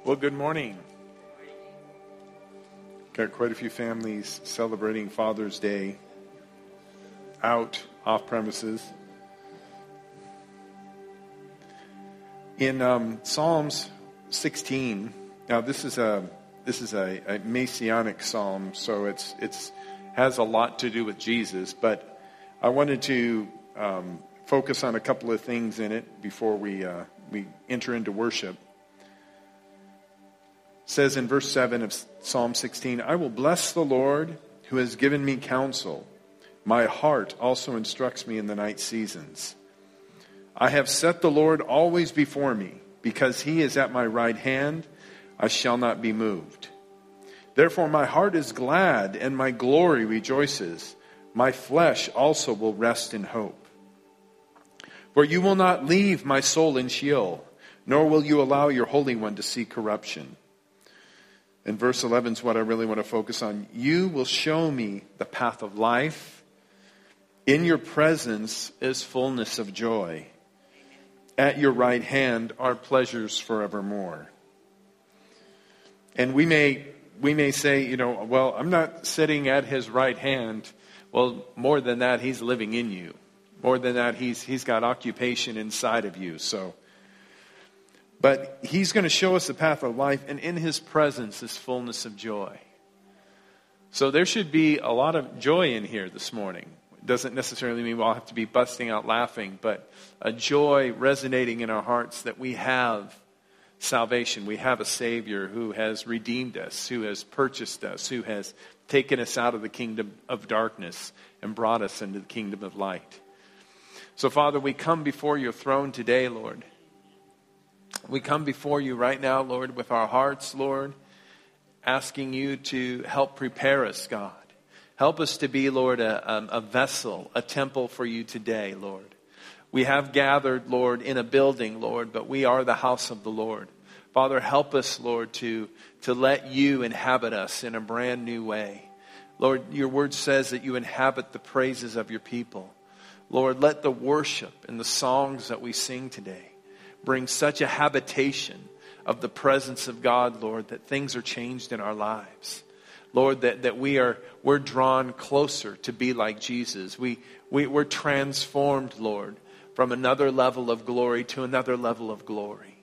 Well, good morning. Got quite a few families celebrating Father's Day out, off premises. In Psalms 16, now this is a messianic psalm, so it's has a lot to do with Jesus, but I wanted to focus on a couple of things in it before we enter into worship. It says in verse 7 of Psalm 16, I will bless the Lord who has given me counsel. My heart also instructs me in the night seasons. I have set the Lord always before me. Because he is at my right hand, I shall not be moved. Therefore my heart is glad and my glory rejoices. My flesh also will rest in hope. For you will not leave my soul in Sheol, nor will you allow your Holy One to see corruption. And verse 11 is what I really want to focus on. You will show me the path of life. In your presence is fullness of joy. At your right hand are pleasures forevermore. And we may say, well, I'm not sitting at his right hand. Well, more than that, he's living in you. More than that, he's got occupation inside of you. But he's going to show us the path of life, and in his presence is fullness of joy. So there should be a lot of joy in here this morning. It doesn't necessarily mean we'll have to be busting out laughing, but a joy resonating in our hearts that we have salvation. We have a Savior who has redeemed us, who has purchased us, who has taken us out of the kingdom of darkness and brought us into the kingdom of light. So, Father, we come before your throne today, Lord. We come before you right now, Lord, with our hearts, Lord, asking you to help prepare us, God. Help us to be, Lord, a vessel, a temple for you today, Lord. We have gathered, Lord, in a building, Lord, but we are the house of the Lord. Father, help us, Lord, to let you inhabit us in a brand new way. Lord, your word says that you inhabit the praises of your people. Lord, let the worship and the songs that we sing today bring such a habitation of the presence of God, Lord, that things are changed in our lives. Lord, that we're drawn closer to be like Jesus. We're transformed, Lord, from another level of glory to another level of glory.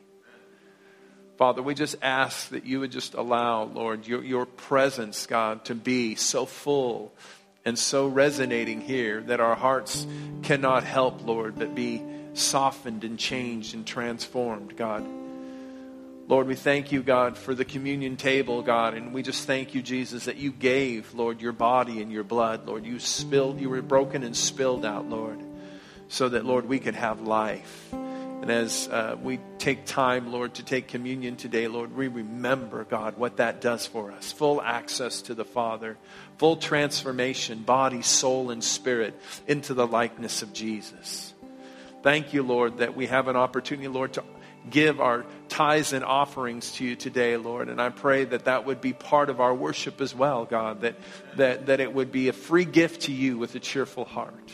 Father, we just ask that you would just allow, Lord, your presence, God, to be so full and so resonating here that our hearts cannot help, Lord, but be softened and changed and transformed, God. Lord, we thank you, God, for the communion table, God, and we just thank you, Jesus, that you gave, Lord, your body and your blood, Lord. You were broken and spilled out, Lord, so that, Lord, we could have life. And as we take time, Lord, to take communion today, Lord, we remember, God, what that does for us. Full access to the Father, full transformation, body, soul, and spirit into the likeness of Jesus. Thank you, Lord, that we have an opportunity, Lord, to give our tithes and offerings to you today, Lord. And I pray that that would be part of our worship as well, God, that it would be a free gift to you with a cheerful heart.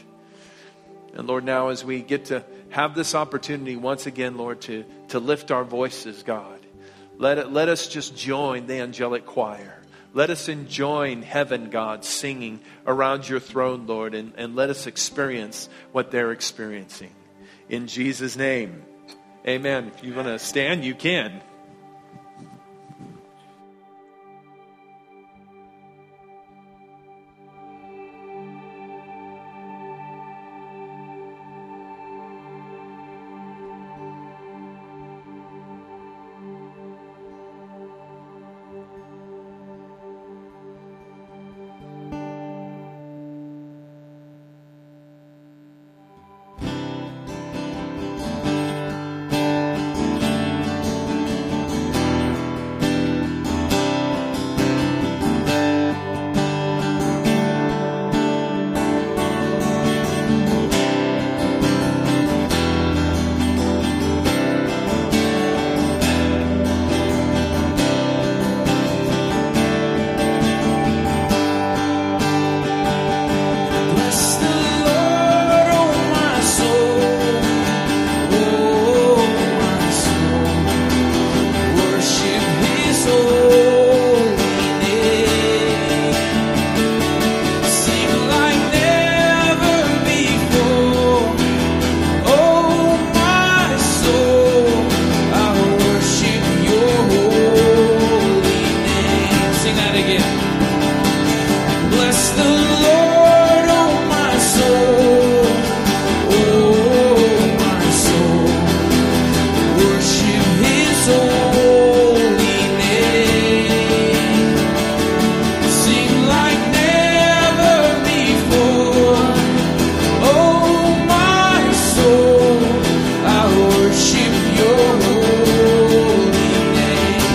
And Lord, now as we get to have this opportunity once again, Lord, to lift our voices, God, let us just join the angelic choir. Let us join heaven, God, singing around your throne, Lord, and let us experience what they're experiencing. In Jesus' name, amen. If you want to stand, you can. soul, I worship your holy name. Sing that again. Bless the Lord, oh my soul, oh my soul, worship his holy name. Sing like never before, oh my soul, I worship your holy name.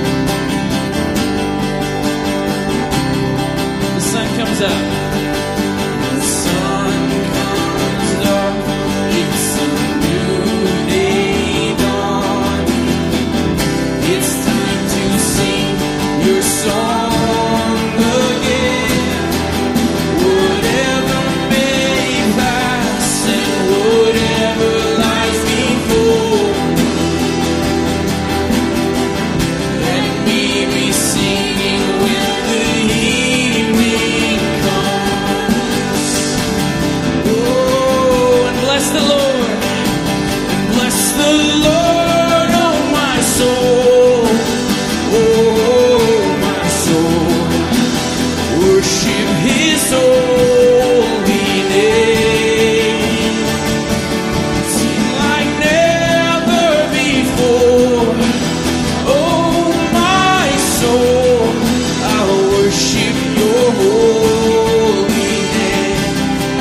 The sun comes up. The sun comes up. It's a new day dawning. It's time to sing your song again. Whatever may pass and whatever lies before, let me be singing when the evening comes. Oh, and bless the Lord, and bless the Lord, oh my soul, oh my soul, worship his holy name. Sing like never before, oh my soul, I'll worship your holy name.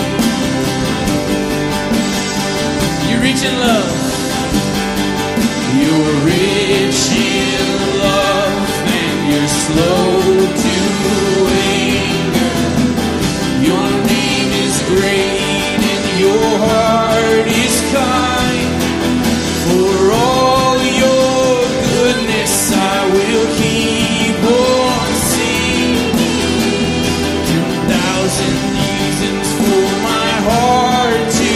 You reach in love. You're rich in love and you're slow to anger. Your name is great and your heart is kind. For all your goodness I will keep on singing. 2,000 reasons for my heart to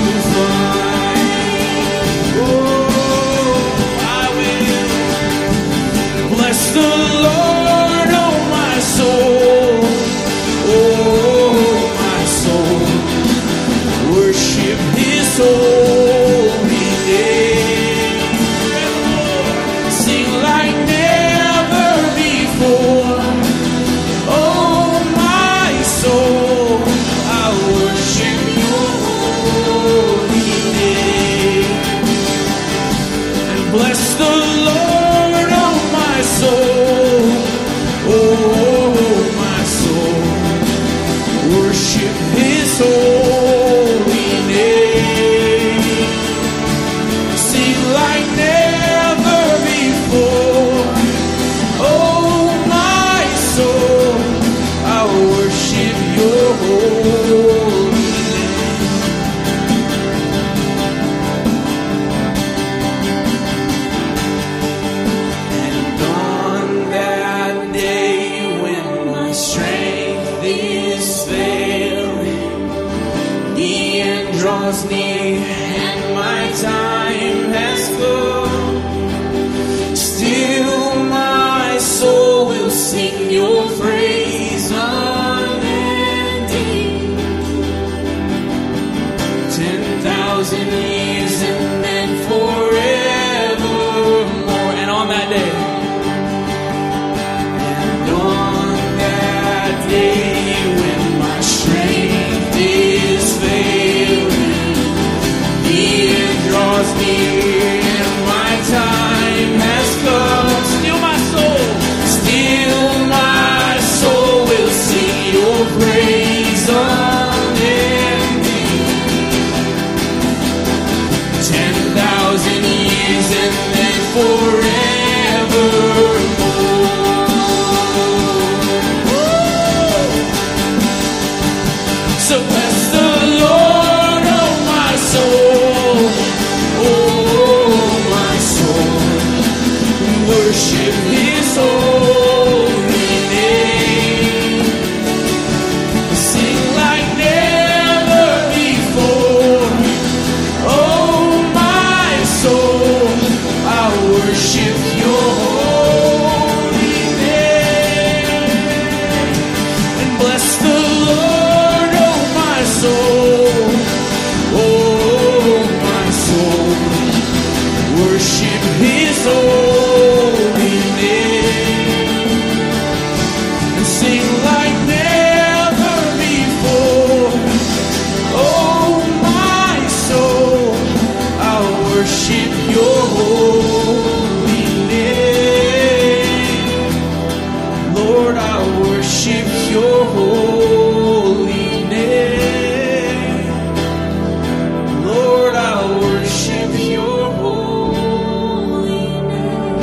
find. Oh, I will bless the Lord, oh my soul, oh my soul, worship his holy name. Sing like never before, oh my soul, I worship your holy name. And bless the Lord, oh my soul, oh my soul, worship his holy name. Sing like never before, oh my soul, I worship your holy name. And on that day when my strength is failing, the end draws near and my time has come, still my soul will sing your praise unending. 10,000 years and then forevermore. And on that day, and on that day when my strength is failing, the end draws near and my time has come. Still my soul will sing your praise unending. 10,000 years and then forevermore. So bless the Lord, oh my soul, oh my soul, worship his holy name. Sing like never before, oh my soul, I worship worship His holy name, and sing like never before. Oh, my soul, I'll worship Your holy name. Lord, I'll worship Your holy name. Lord, I'll worship Your holy name.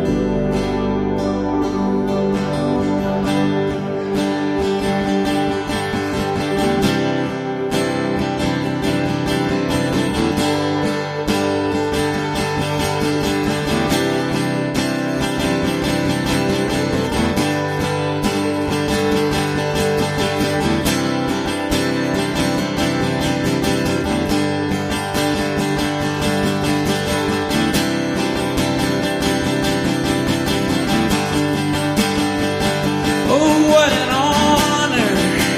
Oh, what an honor.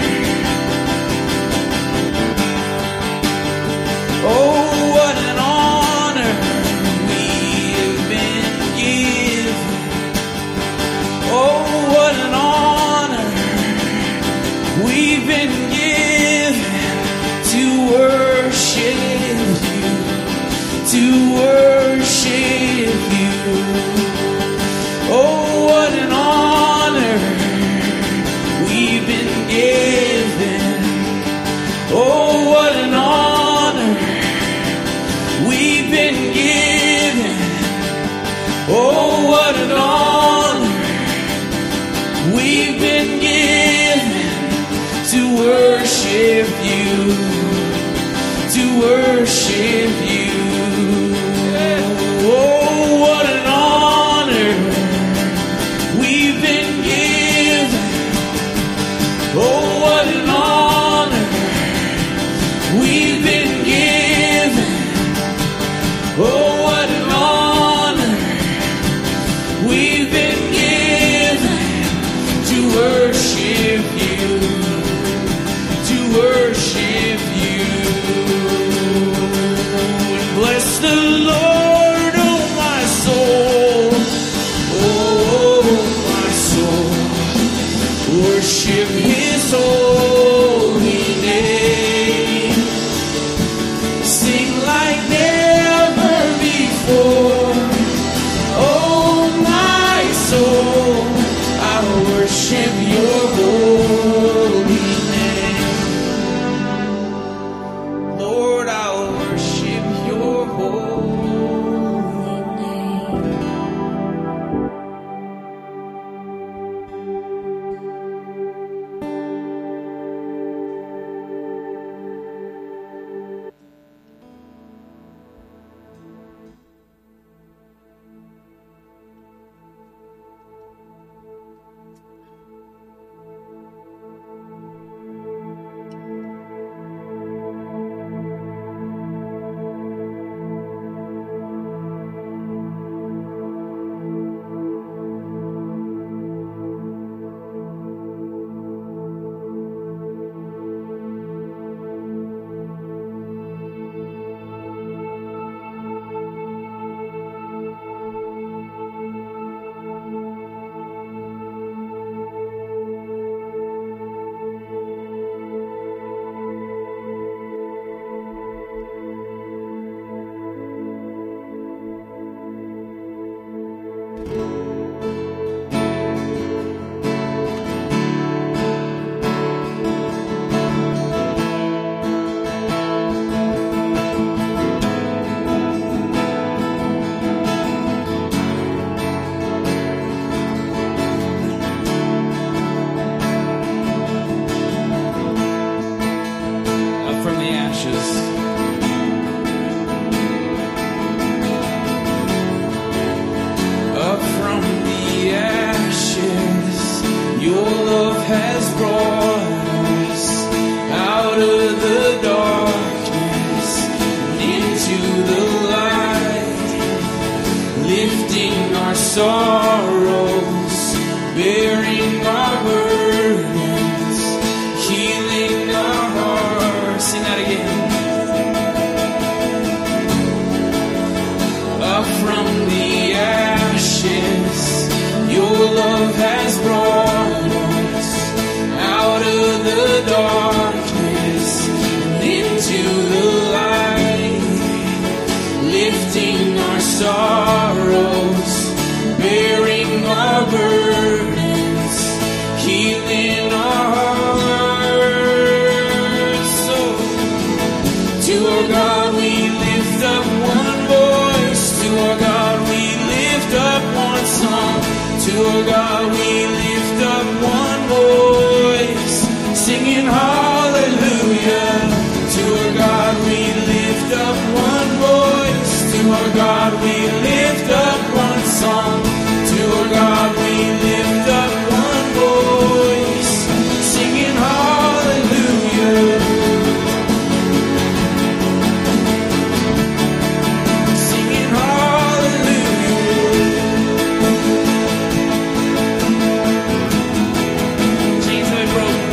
Oh, what an honor we've been given. Oh, what an honor we've been given to worship You, to worship You. Oh, what an honor we've been given. Oh, what an honor we've been given. Oh, what an honor we've been given to worship You, to worship You. Oh, what an honor we've been given. Oh, what an honor we've been given. Oh, what an honor we've been given to worship You, to worship You. Bless the Lord, oh my soul, oh my soul. Worship His holy name. Sing like never before. Oh, my soul, I'll worship Your holy name. Lord, I'll worship Your holy name. sorrows, bearing our burdens, healing our hearts. Sing that again. up from the ashes. Your love has brought us out of the darkness and into the light, lifting our sorrows, bearing our burdens, healing our hearts. So to our God we lift up one voice, to our God we lift up one song, to our God we lift up one voice, singing hallelujah. To our God we lift up one voice, to our God we lift up one song, to our God we lift up one voice, singing hallelujah. Singing hallelujah. Chains have been broken.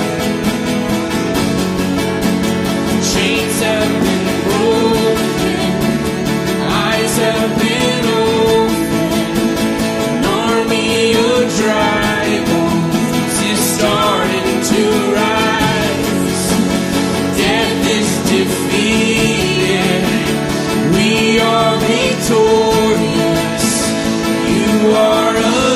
Chains have been broken. Eyes have been opened. An army of dry bones is starting to rise. Death is defeated. We are victorious. You are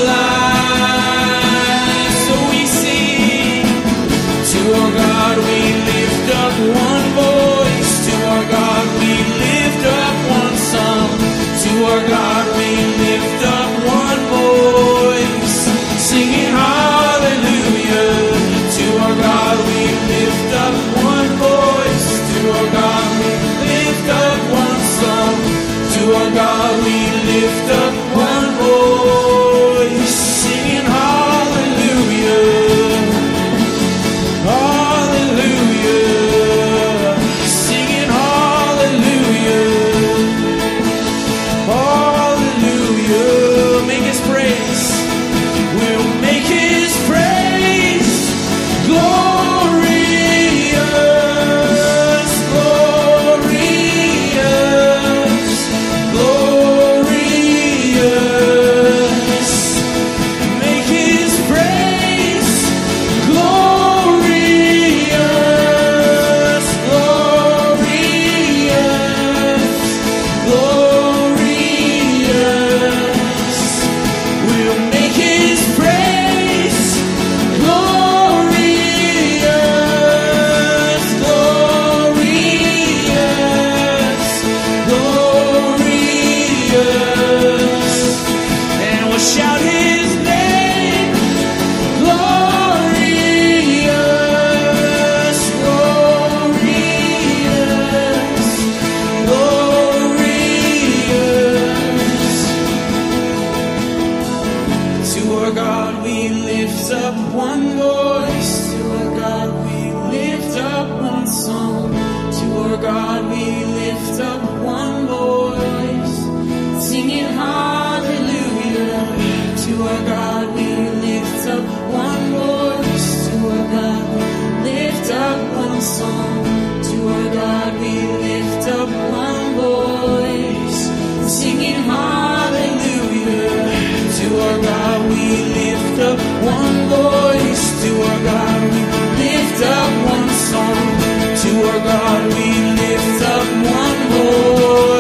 alive. So we sing. To our God we lift up one voice. To our God we lift up one song. To our God we lift up one voice, singing hallelujah. To our God we lift up one voice. To our God we lift up one song. To our God we lift up one voice, singing hallelujah. Hallelujah. Singing hallelujah. Hallelujah. Make his praise. We'll make his praise glorious, glorious, glorious. Make his praise glorious, glorious, glorious. We'll make his praise glorious, glorious, glorious. And we'll shout his name glorious, glorious, glorious. To our God we lift up one voice, to our God we lift up one song, to our God we lift up one voice, singing hallelujah. To our God we lift up one voice, to our God we lift up one song, to our God we lift up one voice, singing hallelujah. To our God we lift up one voice. To our God we lift up one song. To our God we lift up one voice.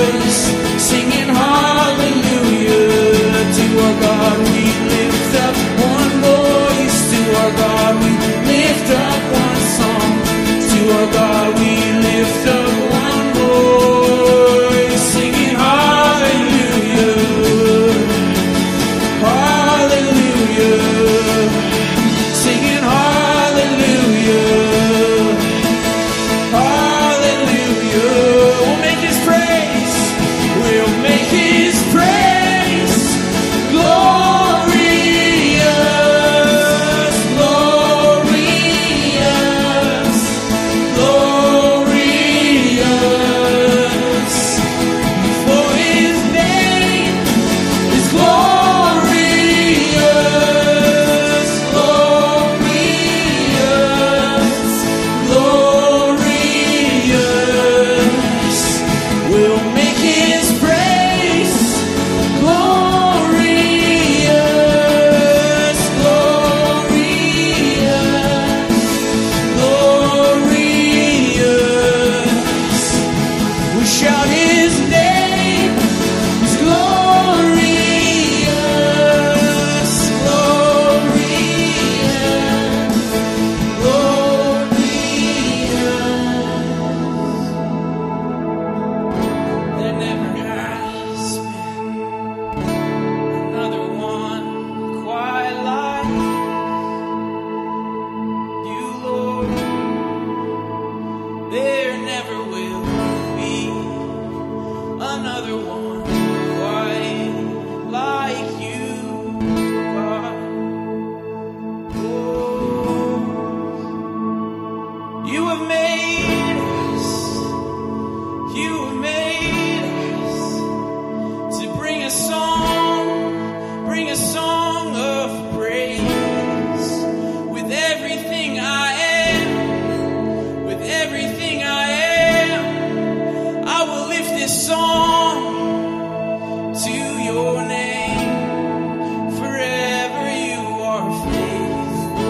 bring a song of praise with everything I am, with everything I am. I will lift this song to your name. Forever you are faithful.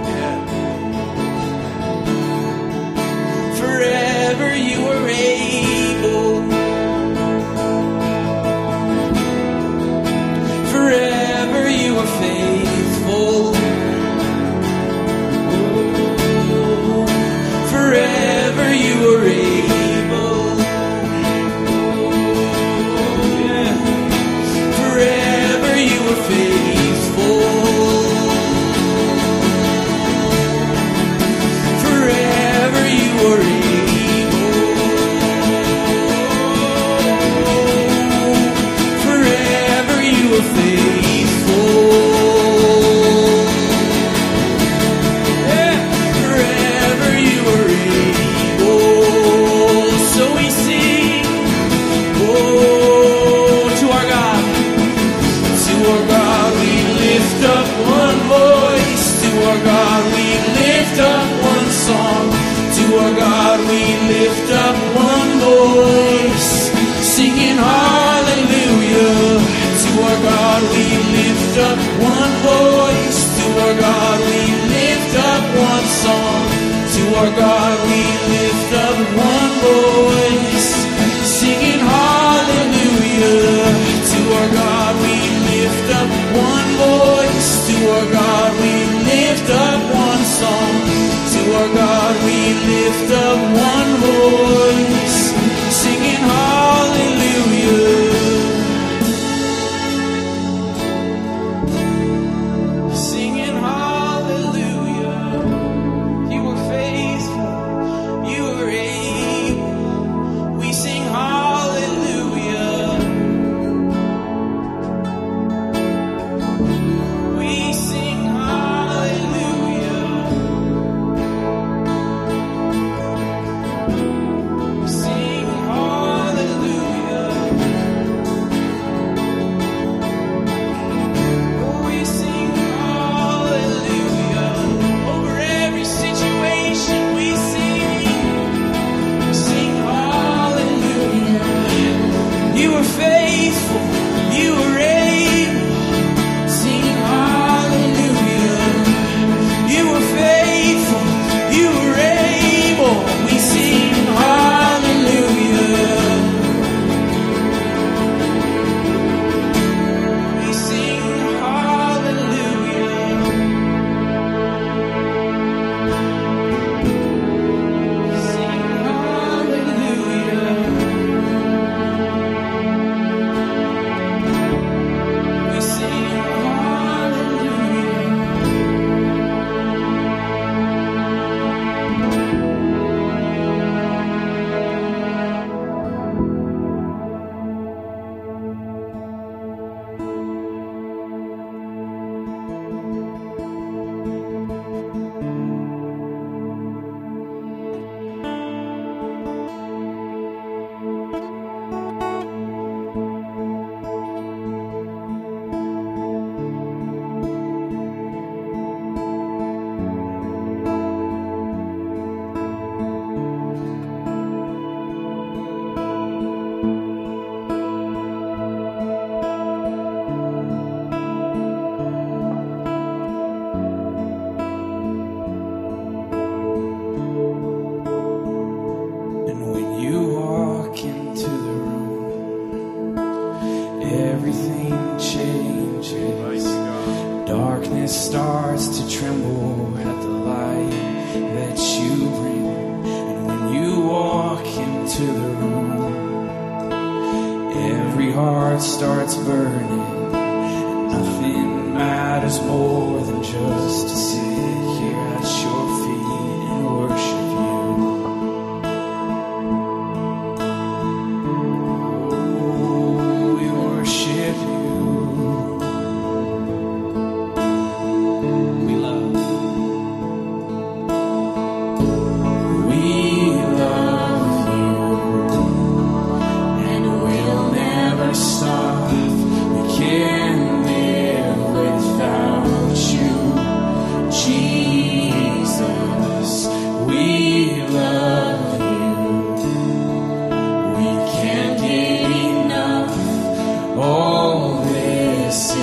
Forever you are able. Forever you are faithful. Forever you are able. Forever you are faithful. Forever you are able. Forever you are faithful. Forever you are able. So we sing, oh, to our God. To our God we lift up one voice. To our God we lift up one song. To our God we lift up one voice, singing hallelujah. To our God we lift up one voice. To our God we lift up one song. To our God we lift up one voice, singing hallelujah. To our God we lift up one voice. To our God we lift up one song. To our God we lift up one voice, singing hallelujah. Singing hallelujah. You were faithful, you were able. We sing hallelujah. We sing hallelujah. Sing hallelujah. Oh, we sing hallelujah. Over every situation we sing hallelujah. You are faithful, you are able. Sing hallelujah. You are faithful, you are able. We sing hallelujah. We sing hallelujah. Sing hallelujah. We sing hallelujah. And when you walk into the room, everything changes. Darkness starts to tremble at the light that you bring. And when you walk into the room, every heart starts burning. And nothing matters more than just to sit here at your feet and worship you. We worship you. We love you. We love you. And we'll never stop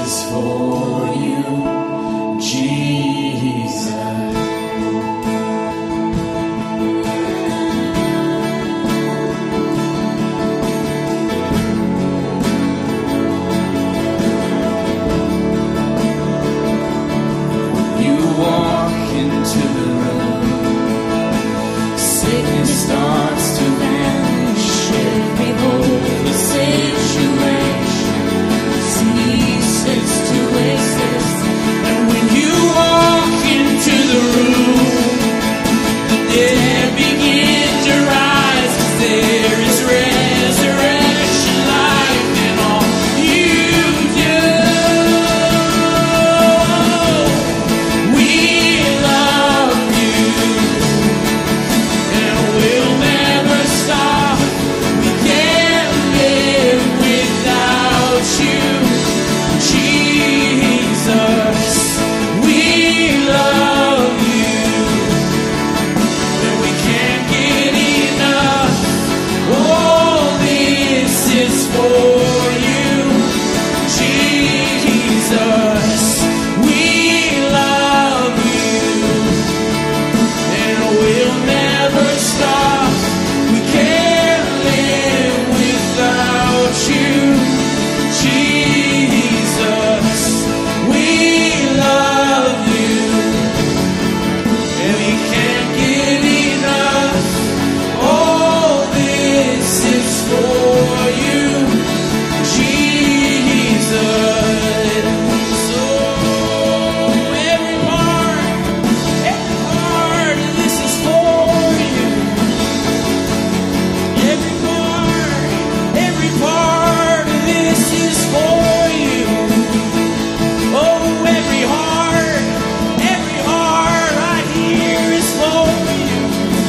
is for you, Jesus. You walk into the room, sickness starts to vanish. Every hopeless situation ceases to exist. And when you walk into the room, the dead begin to rise, 'cause there is resurrection life in all you do. We love you, and we'll never stop. We can't live without you, Jesus. We love you, and we can't get enough. All this is for you, Jesus. We love you, and we'll never stop. We can't live without you, Jesus. We love you, and we can't get enough. All this is for you, Jesus. So every part of this is for you. Every part of this is for you. Oh, every heart right here is for you.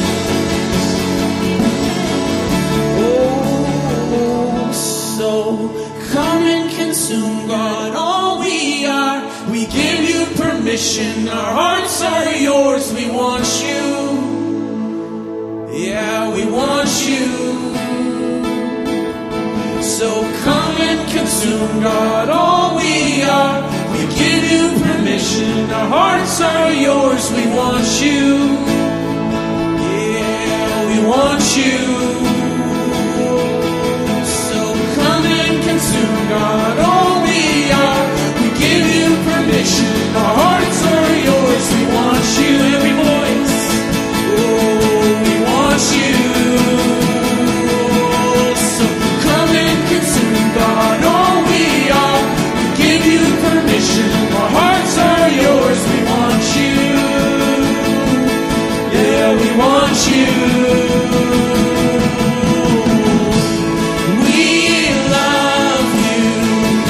Oh, so come and consume, God, all we are. We give you permission. Our hearts are yours. We want you. Yeah, we want you. So come and consume, God, all we are. We give you permission. Our hearts are yours. We want you. Yeah, we want you. So come and consume, God, all we are. We give you permission. Our hearts are yours. We want you. Every voice. Oh, we want you. So come and consume, God, all we are. We give you permission. Our hearts are yours. We want you. Yeah, we want you. We love you,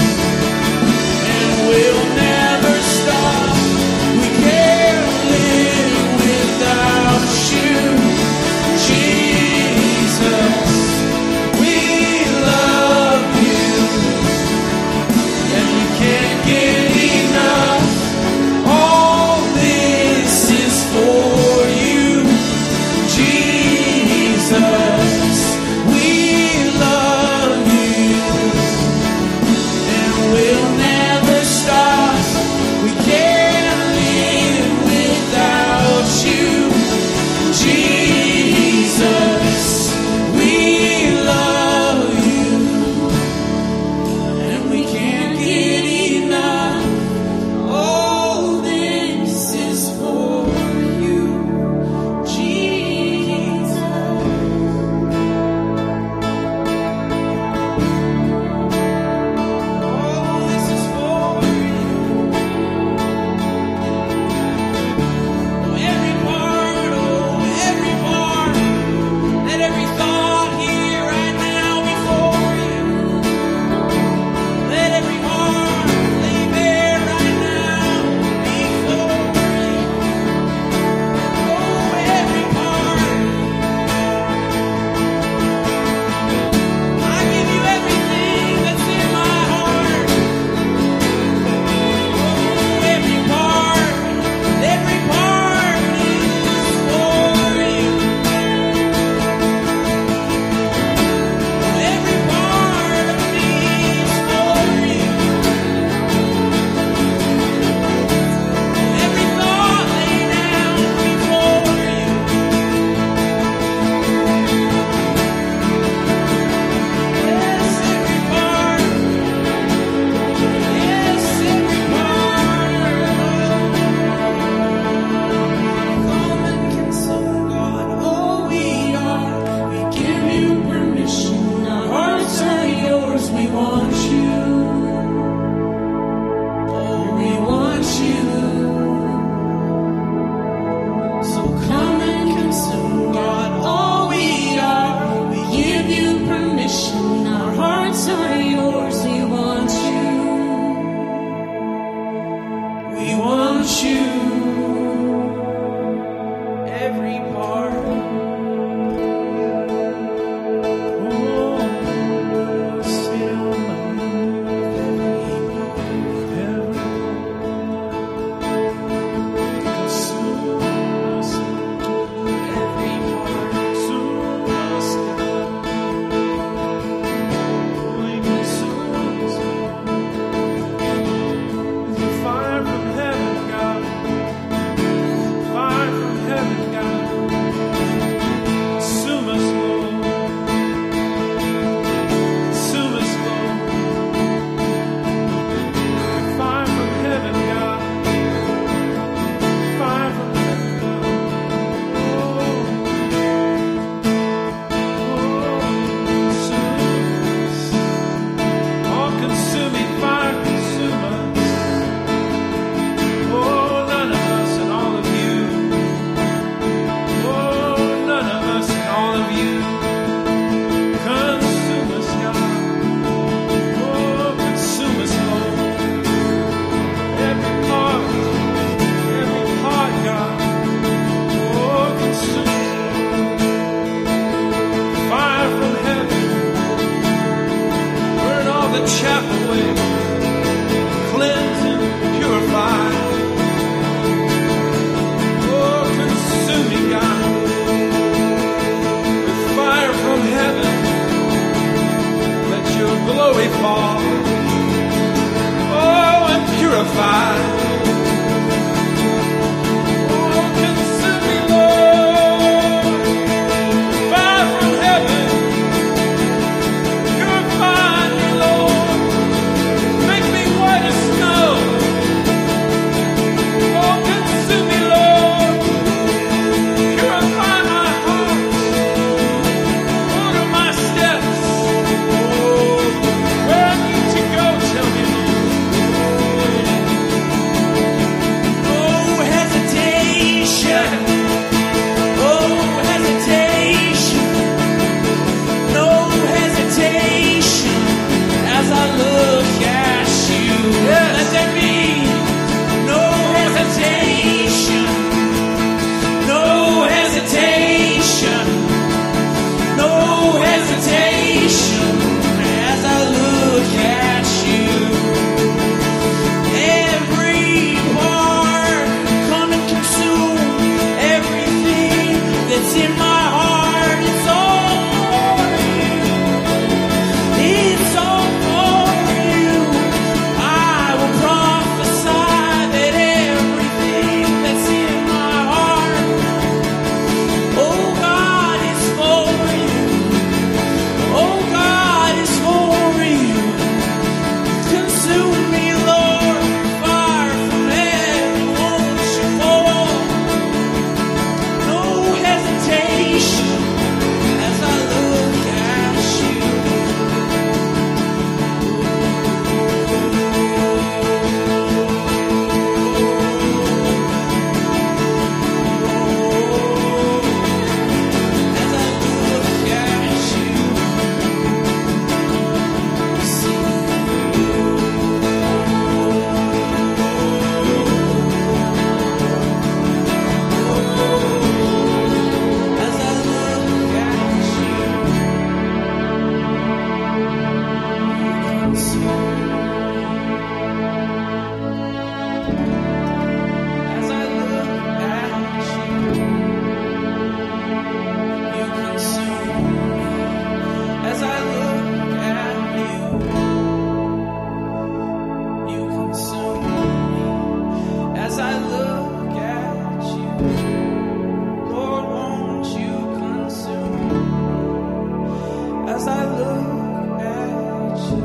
fire. Oh, consume me, Lord. Fire from heaven. Purify me, Lord. Make me white as snow. Oh, consume me, Lord. Purify my heart. Order my steps. Oh, where I need to go, tell me, Lord. No hesitation. Oh, hesitation. No hesitation as I look at you. Let there be no hesitation. No hesitation. No hesitation as I look at you. Every part come and consume everything that's in my heart. It's all for you. It's all for you. I will prophesy that everything that's in my heart, oh God, is for you. Oh God, is for you. Consume me, Lord, fire from heaven, won't you fall? No hesitation as I look at you. As I look at you, see as I look at you, consume me. As I look at you, you consume me. As I look at you, you consume me. As I look at you, Lord, won't you consume me? As I look at you.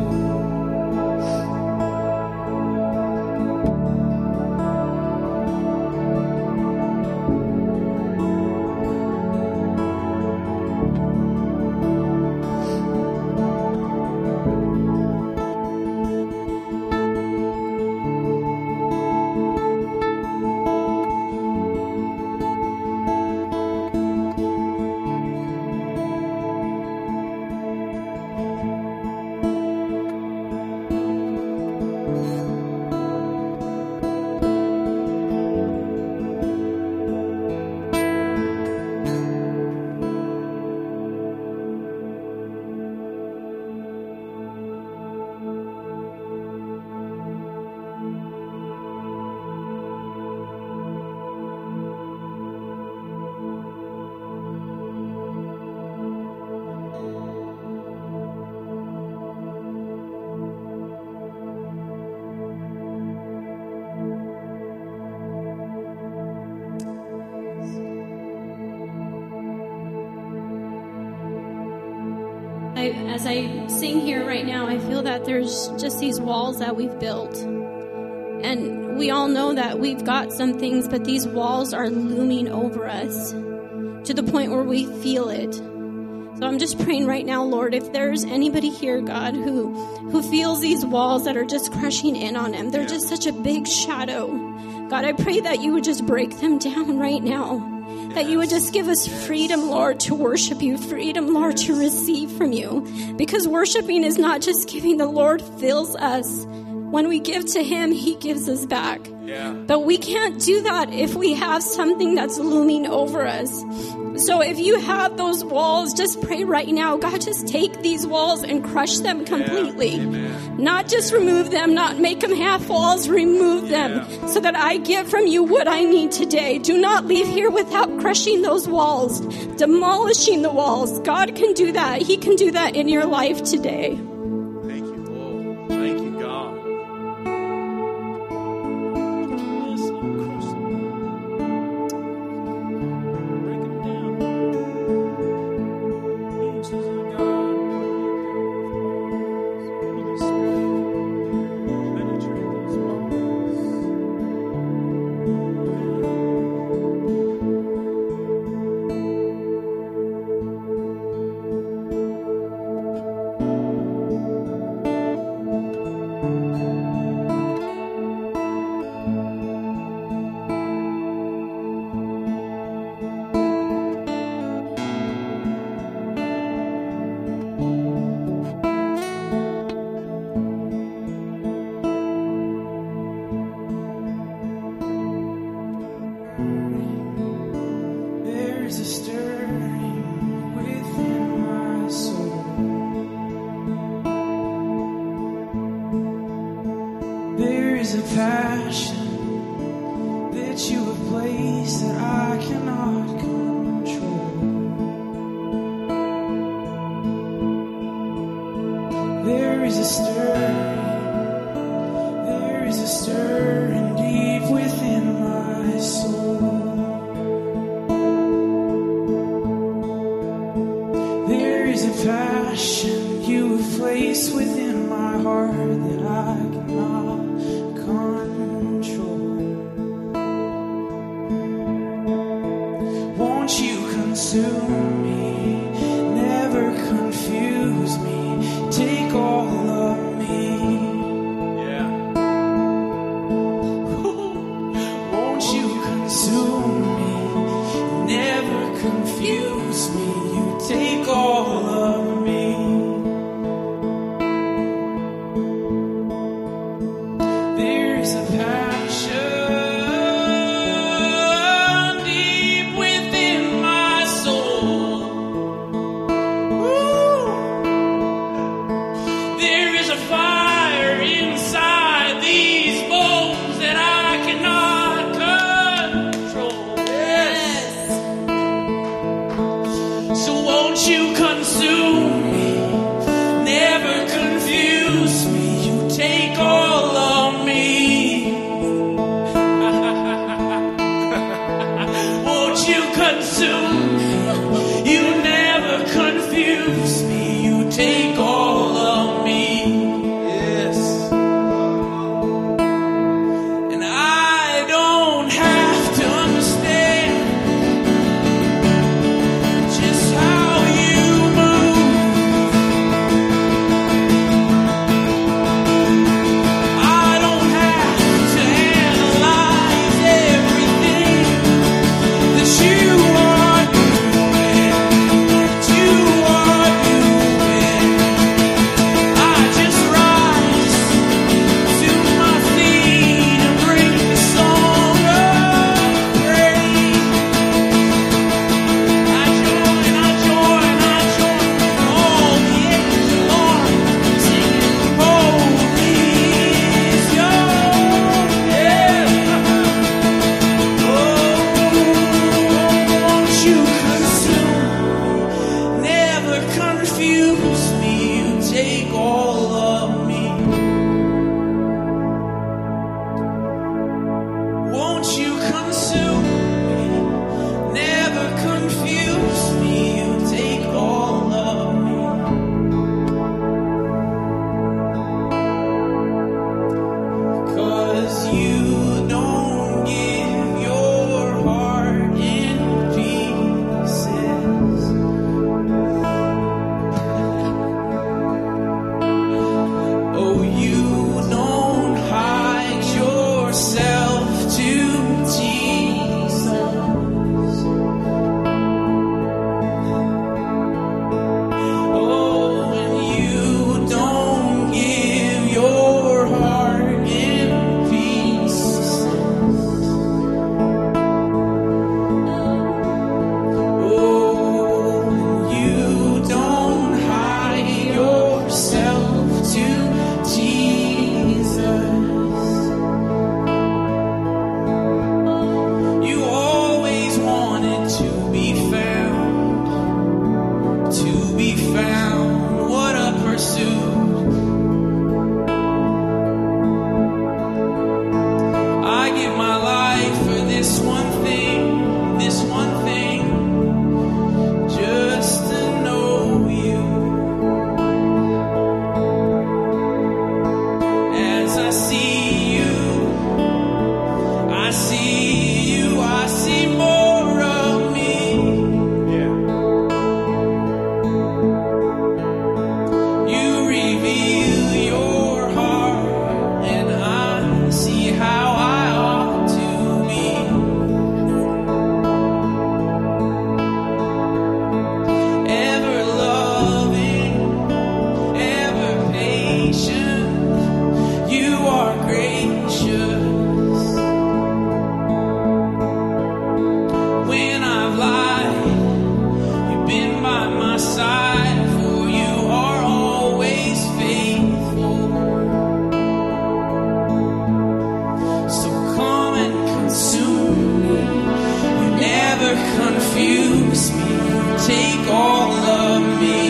As I sing here right now, I feel that there's just these walls that we've built. And we all know that we've got some things, but these walls are looming over us to the point where we feel it. So I'm just praying right now, Lord, if there's anybody here, God, who feels these walls that are just crushing in on them, they're just such a big shadow. God, I pray that you would just break them down right now. That you would just give us freedom, Lord, to worship you. Freedom, Lord, to receive from you. Because worshiping is not just giving. The Lord fills us. When we give to him, he gives us back. Yeah. But we can't do that if we have something that's looming over us. So if you have those walls, just pray right now. God, just take these walls and crush them completely. Amen. Not just remove them, not make them half walls, remove them so that I get from you what I need today. Do not leave here without crushing those walls, demolishing the walls. God can do that. He can do that in your life today. Thank you, Lord. Thank you, God. is a passion that you have placed that I cannot control. There is a stirring deep within my soul. There is a passion you have placed within my heart that I cannot control. Won't you consume me, never confuse me, take all of me. Yeah. Won't you consume me, never confuse me, you take all of me. There is a passion deep within my soul. Woo! There is a fire inside these bones that I cannot control. Yes. So won't you consume me, never confuse me, you take all of me. confuse me. Take all of me.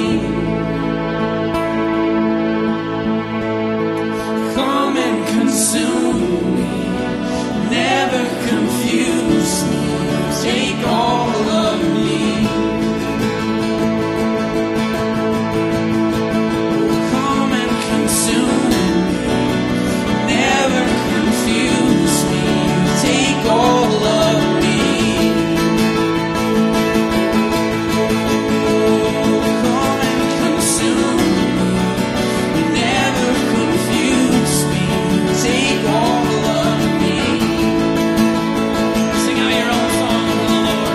Come and consume me. Never confuse me. Take all of me. Come and consume me. Never confuse me. Take all of me. Come and consume me. Never confuse me. Take all of me. Sing out your own song to the Lord.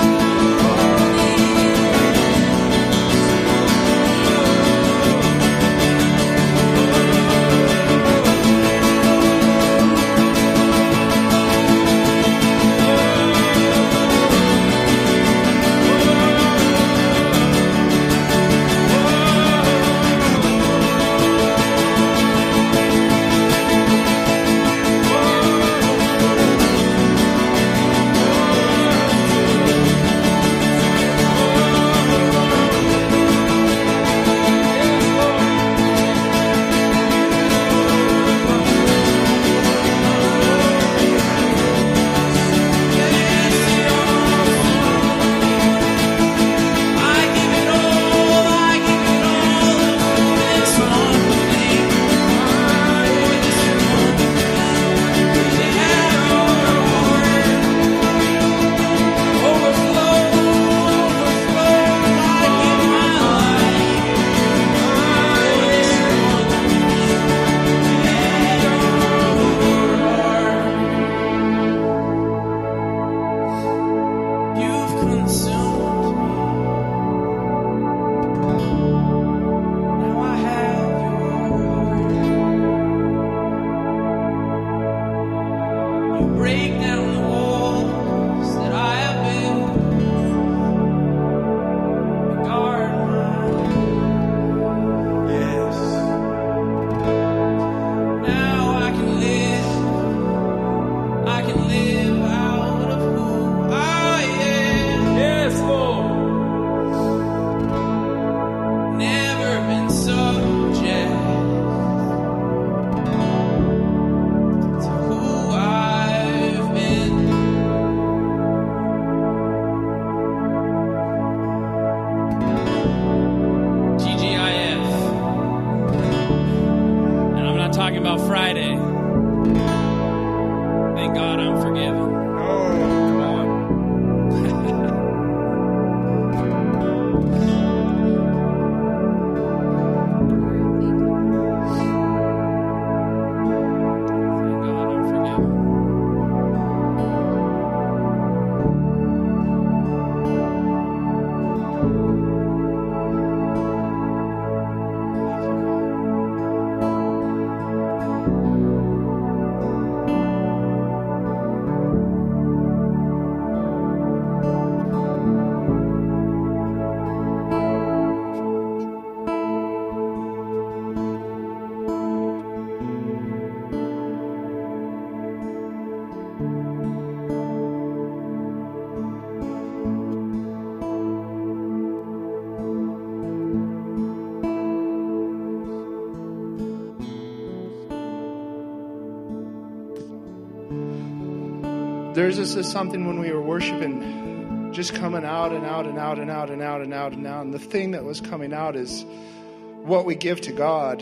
There's just something when we were worshiping, just coming out and out and out and out and out and out and out. And the thing that was coming out is what we give to God.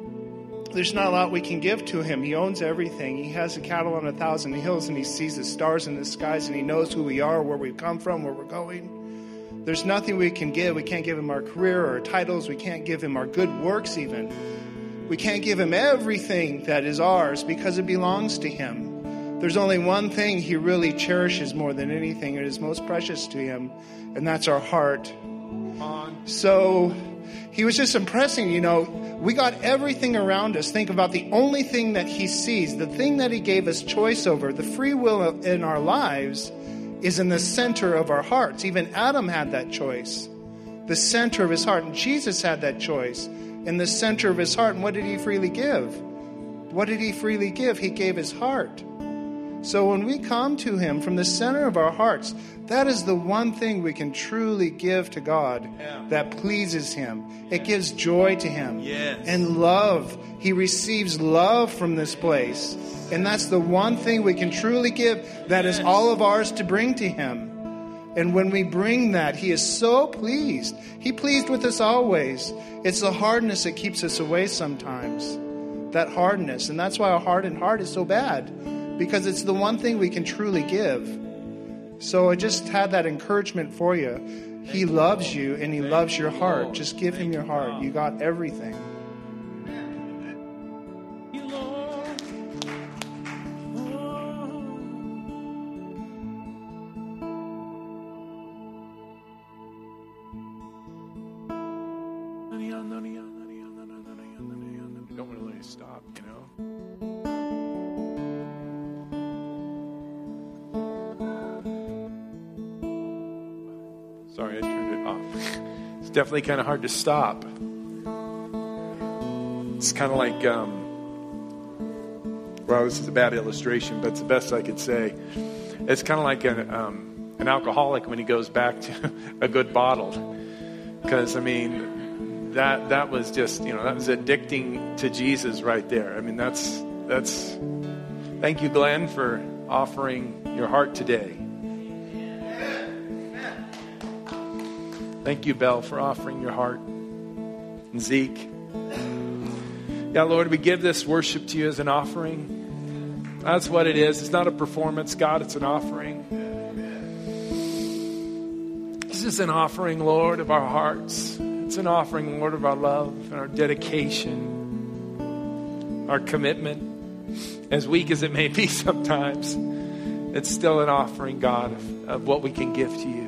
There's not a lot we can give to him. He owns everything. He has the cattle on 1,000 hills, and he sees the stars in the skies, and he knows who we are, where we've come from, where we're going. There's nothing we can give. We can't give him our career or our titles. We can't give him our good works even. We can't give him everything that is ours because it belongs to him. There's only one thing he really cherishes more than anything. It is most precious to him, and that's our heart. So he was just impressing, we got everything around us. Think about the only thing that he sees, the thing that he gave us choice over, the free will in our lives is in the center of our hearts. Even Adam had that choice, the center of his heart. And Jesus had that choice in the center of his heart. And what did he freely give? What did he freely give? He gave his heart. So when we come to him from the center of our hearts, that is the one thing we can truly give to God that pleases him. It gives joy to him. And love. He receives love from this place. And that's the one thing we can truly give that is all of ours to bring to him. And when we bring that, he is so pleased. He pleased with us always. It's the hardness that keeps us away sometimes. That hardness. And that's why a hardened heart is so bad. Because it's the one thing we can truly give. So I just had that encouragement for you. He loves you and he loves your heart. Just give him your heart. You got everything. Don't want to let it stop, you know. Sorry, I turned it off. It's definitely kind of hard to stop. It's kind of like, well, this is a bad illustration, but it's the best I could say. It's kind of like an alcoholic when he goes back to a good bottle. Because, I mean, that was just, that was addicting to Jesus right there. I mean, that's. Thank you, Glenn, for offering your heart today. Thank you, Belle, for offering your heart. And Zeke. Yeah, Lord, we give this worship to you as an offering. That's what it is. It's not a performance, God. It's an offering. This is an offering, Lord, of our hearts. It's an offering, Lord, of our love and our dedication, our commitment. As weak as it may be sometimes, it's still an offering, God, of what we can give to you.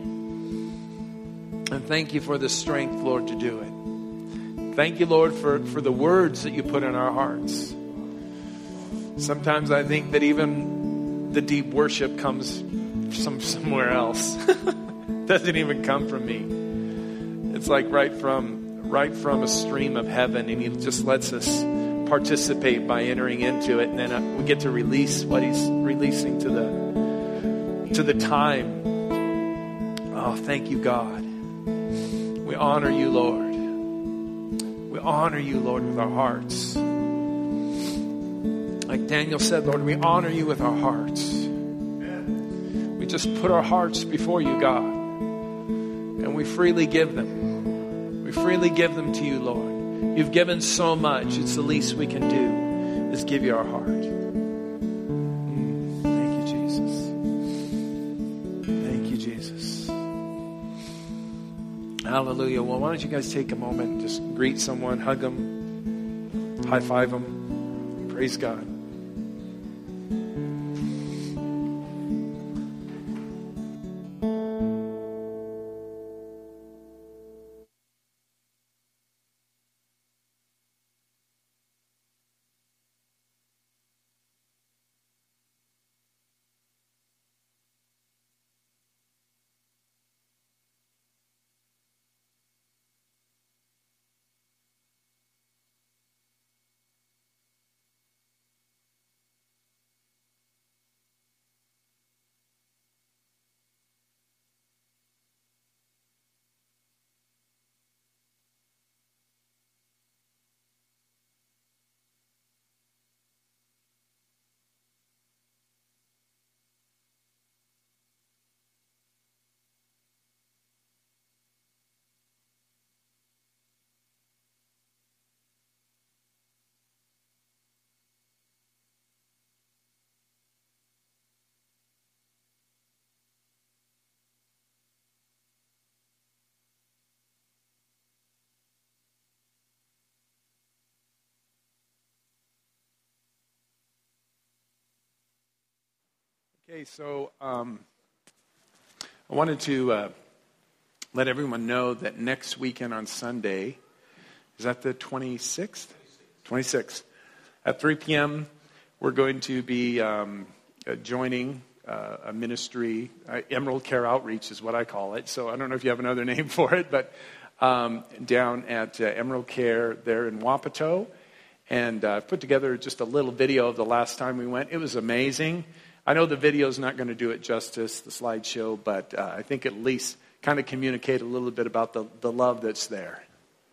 And thank you for the strength, Lord, to do it. Thank you, Lord, for the words that you put in our hearts. Sometimes I think that even the deep worship comes from somewhere else. Doesn't even come from me. It's like right from a stream of heaven, and he just lets us participate by entering into it, and then we get to release what he's releasing to the time. Oh, thank you, God. We honor you, Lord. We honor you, Lord, with our hearts. Like Daniel said, Lord, we honor you with our hearts. We just put our hearts before you, God, and we freely give them. We freely give them to you, Lord. You've given so much. It's the least we can do is give you our heart. Thank you, Jesus. Thank you, Jesus. Hallelujah. Well, why don't you guys take a moment and just greet someone, hug them, high five them. Praise God. Okay, so I wanted to let everyone know that next weekend on Sunday, is that the 26th? 26th. At 3 p.m., we're going to be joining a ministry. Emerald Care Outreach is what I call it. So I don't know if you have another name for it, but down at Emerald Care there in Wapato. And I've put together just a little video of the last time we went. It was amazing. I know the video's not going to do it justice, the slideshow, but I think at least kind of communicate a little bit about the love that's there.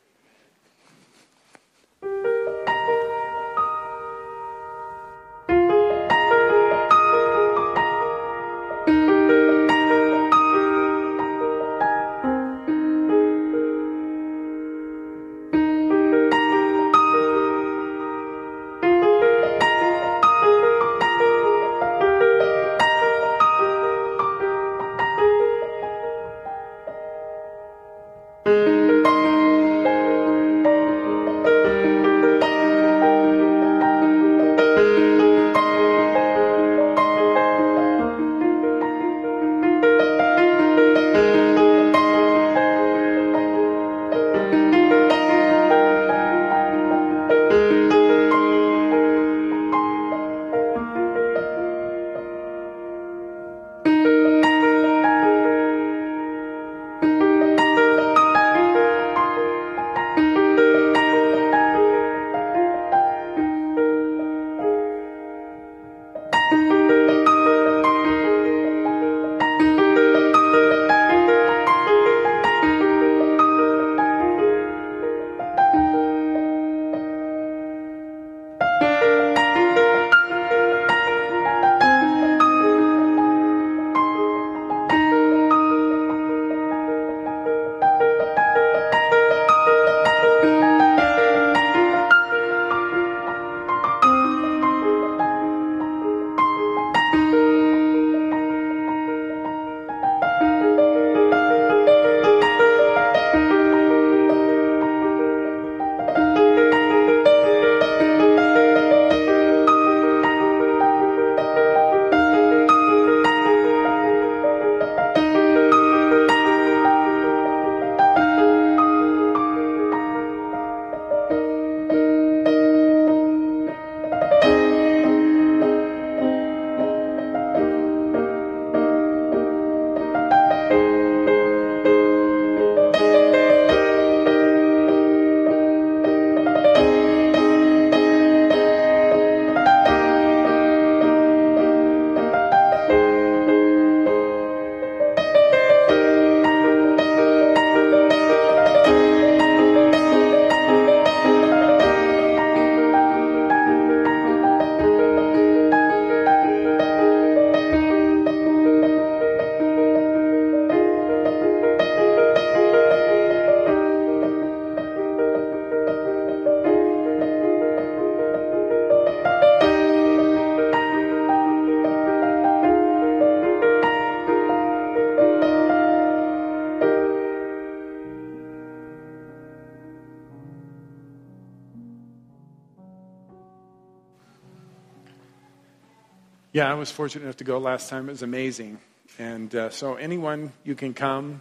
Yeah, I was fortunate enough to go last time. It was amazing. And so anyone, you can come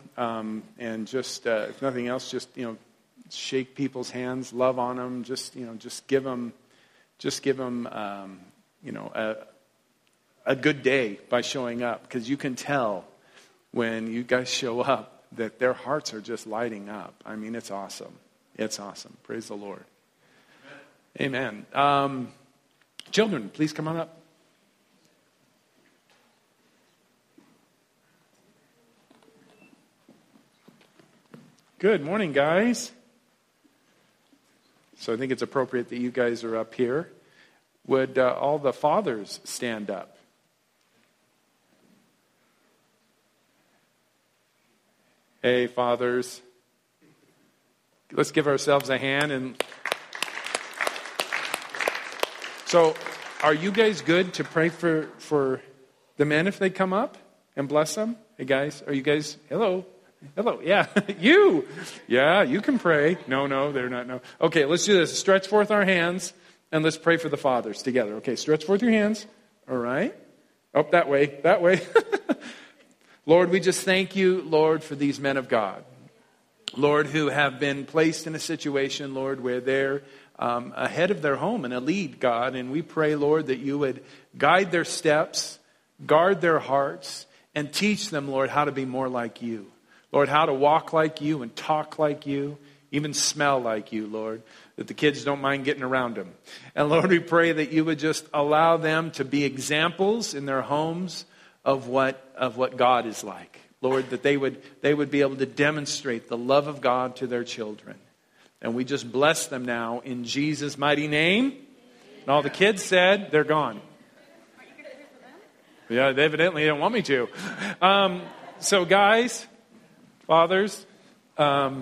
and just, if nothing else, just, shake people's hands, love on them, just give them, a good day by showing up. Because you can tell when you guys show up that their hearts are just lighting up. I mean, it's awesome. It's awesome. Praise the Lord. Amen. Children, please come on up. Good morning, guys. So I think it's appropriate that you guys are up here. Would all the fathers stand up? Hey, fathers. Let's give ourselves a hand. And so, are you guys good to pray for the men if they come up and bless them? Hey, guys, are you guys? Hello, yeah, you. Yeah, you can pray. No, they're not. No. Okay, let's do this. Stretch forth our hands and let's pray for the fathers together. Okay, stretch forth your hands. All right. Oh, that way. Lord, we just thank you, Lord, for these men of God. Lord, who have been placed in a situation, Lord, where they're ahead of their home and a lead, God. And we pray, Lord, that you would guide their steps, guard their hearts, and teach them, Lord, how to be more like you. Lord, how to walk like you and talk like you even smell like you, Lord, that the kids don't mind getting around them. And Lord, we pray that you would just allow them to be examples in their homes of what God is like. Lord, that they would be able to demonstrate the love of God to their children. And we just bless them now in Jesus' mighty name. And all the kids said, they're gone. Yeah, they evidently didn't want me to. So guys, fathers, my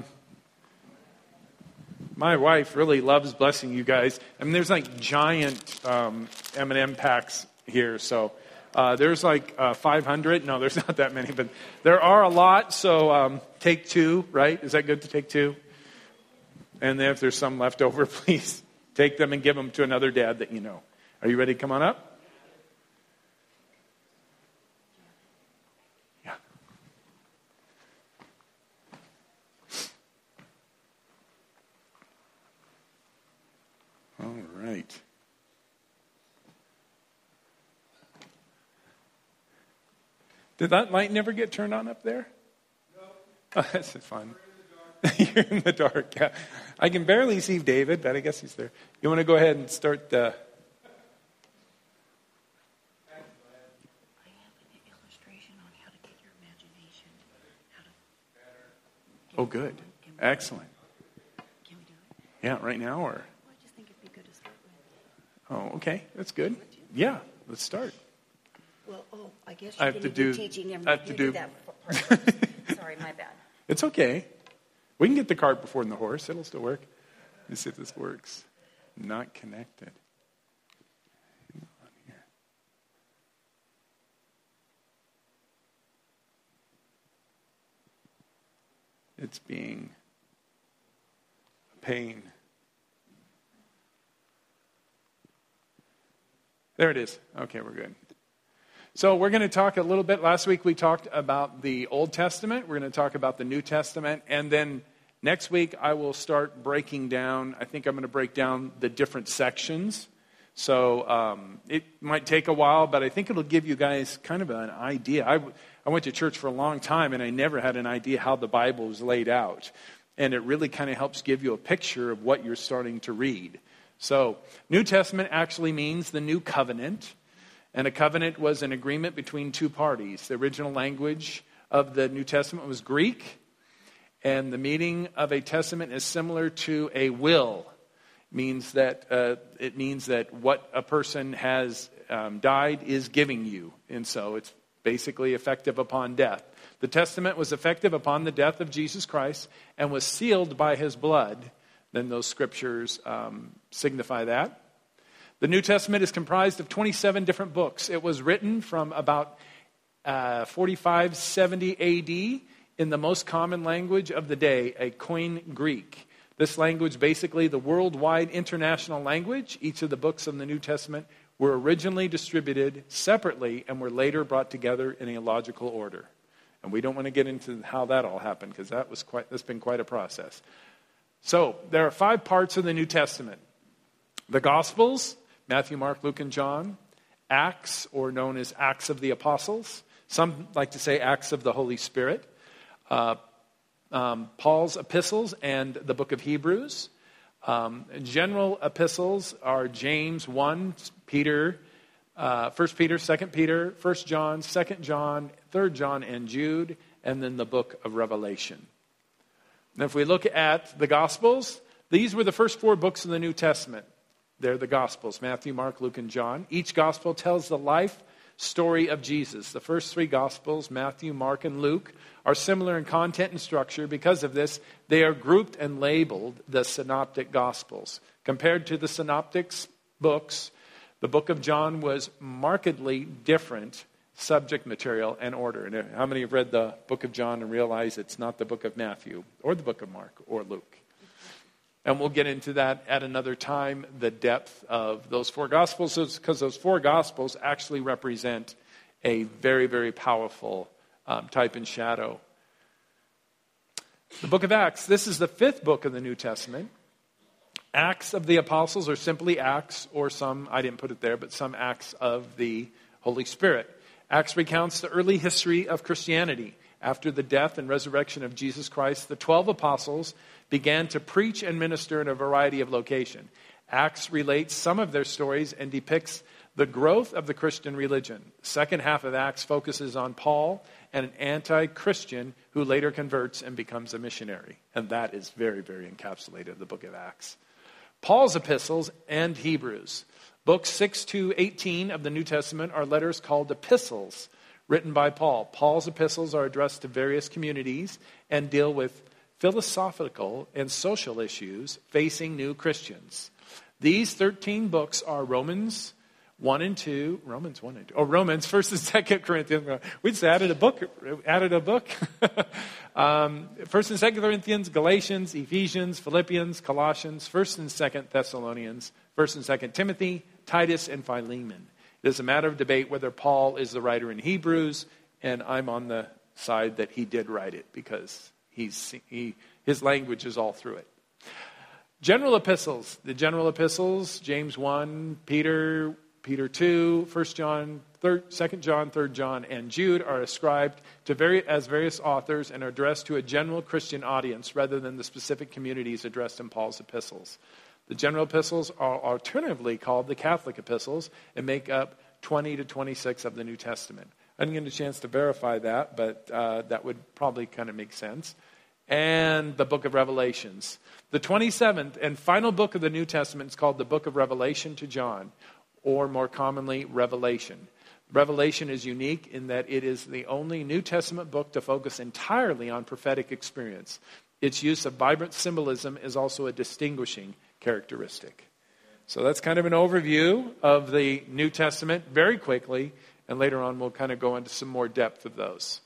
wife really loves blessing you guys. I mean, there's like giant M&M packs here. So there's like 500. No, there's not that many, but there are a lot. So take 2, right? Is that good to take 2? And then if there's some left over, please take them and give them to another dad that you know. Are you ready to come on up? All right. Did that light never get turned on up there? No. Oh, that's fun. You're in the dark. Yeah. I can barely see David, but I guess he's there. You want to go ahead and start the... I have an illustration on how to get your imagination. Oh, good. Excellent. Can we do it? Yeah, right now or... I just think it'd be good to start with. Oh, okay. That's good. Yeah, let's start. Well, I guess I you're have to going to do- be teaching him. I have to You do- that part first. Sorry, my bad. It's okay. We can get the cart before the horse. It'll still work. Let me see if this works. Not connected. Hang on here. It's being a pain. There it is. Okay, we're good. So we're going to talk a little bit. Last week we talked about the Old Testament. We're going to talk about the New Testament. And then next week I will start breaking down. I think I'm going to break down the different sections. So it might take a while, but I think it'll give you guys kind of an idea. I went to church for a long time, and I never had an idea how the Bible was laid out. And it really kind of helps give you a picture of what you're starting to read. So New Testament actually means the New Covenant. And a covenant was an agreement between two parties. The original language of the New Testament was Greek. And the meaning of a testament is similar to a will. It means that what a person has died is giving you. And so it's basically effective upon death. The testament was effective upon the death of Jesus Christ and was sealed by his blood. Then those scriptures signify that. The New Testament is comprised of 27 different books. It was written from about 4570 AD in the most common language of the day, a Koine Greek. This language, basically the worldwide international language. Each of the books of the New Testament were originally distributed separately and were later brought together in a logical order. And we don't want to get into how that all happened because that's been quite a process. So there are 5 parts of the New Testament. The Gospels, Matthew, Mark, Luke, and John. Acts, or known as Acts of the Apostles. Some like to say Acts of the Holy Spirit. Paul's epistles and the book of Hebrews. General epistles are James, 1 Peter, 1 Peter, 2 Peter, 1 John, 2 John, 3 John, and Jude, and then the book of Revelation. Now, if we look at the Gospels, these were the first 4 books of the New Testament. They're the Gospels, Matthew, Mark, Luke, and John. Each Gospel tells the life story of Jesus. The first 3 Gospels, Matthew, Mark, and Luke, are similar in content and structure. Because of this, they are grouped and labeled the Synoptic Gospels. Compared to the Synoptics books, the book of John was markedly different subject material and order. And how many have read the book of John and realize it's not the book of Matthew or the book of Mark or Luke? And we'll get into that at another time, the depth of those 4 Gospels, because those 4 Gospels actually represent a very, very powerful type and shadow. The book of Acts, this is the 5th book of the New Testament. Acts of the Apostles, or simply Acts, or some, I didn't put it there, but some Acts of the Holy Spirit. Acts recounts the early history of Christianity. After the death and resurrection of Jesus Christ, the 12 apostles began to preach and minister in a variety of locations. Acts relates some of their stories and depicts the growth of the Christian religion. The second half of Acts focuses on Paul and an anti-Christian who later converts and becomes a missionary. And that is very, very encapsulated in the book of Acts. Paul's epistles and Hebrews. Books 6 to 18 of the New Testament are letters called epistles written by Paul. Paul's epistles are addressed to various communities and deal with philosophical and social issues facing new Christians. These 13 books are Romans 1 and 2. Romans, 1st and 2nd Corinthians. We just added a book. 1st and 2nd Corinthians, Galatians, Ephesians, Philippians, Colossians, 1st and 2nd Thessalonians, 1st and 2nd Timothy, Titus, and Philemon. It is a matter of debate whether Paul is the writer in Hebrews, and I'm on the side that he did write it because his language is all through it. General epistles. The general epistles, James 1, Peter 2, 1 John, 2 John, 3 John, and Jude are ascribed to as various authors and are addressed to a general Christian audience rather than the specific communities addressed in Paul's epistles. The general epistles are alternatively called the Catholic epistles and make up 20 to 26 of the New Testament. I didn't get a chance to verify that, but that would probably kind of make sense. And the book of Revelations. The 27th and final book of the New Testament is called the book of Revelation to John, or more commonly, Revelation. Revelation is unique in that it is the only New Testament book to focus entirely on prophetic experience. Its use of vibrant symbolism is also a distinguishing characteristic. So that's kind of an overview of the New Testament very quickly, and later on we'll kind of go into some more depth of those.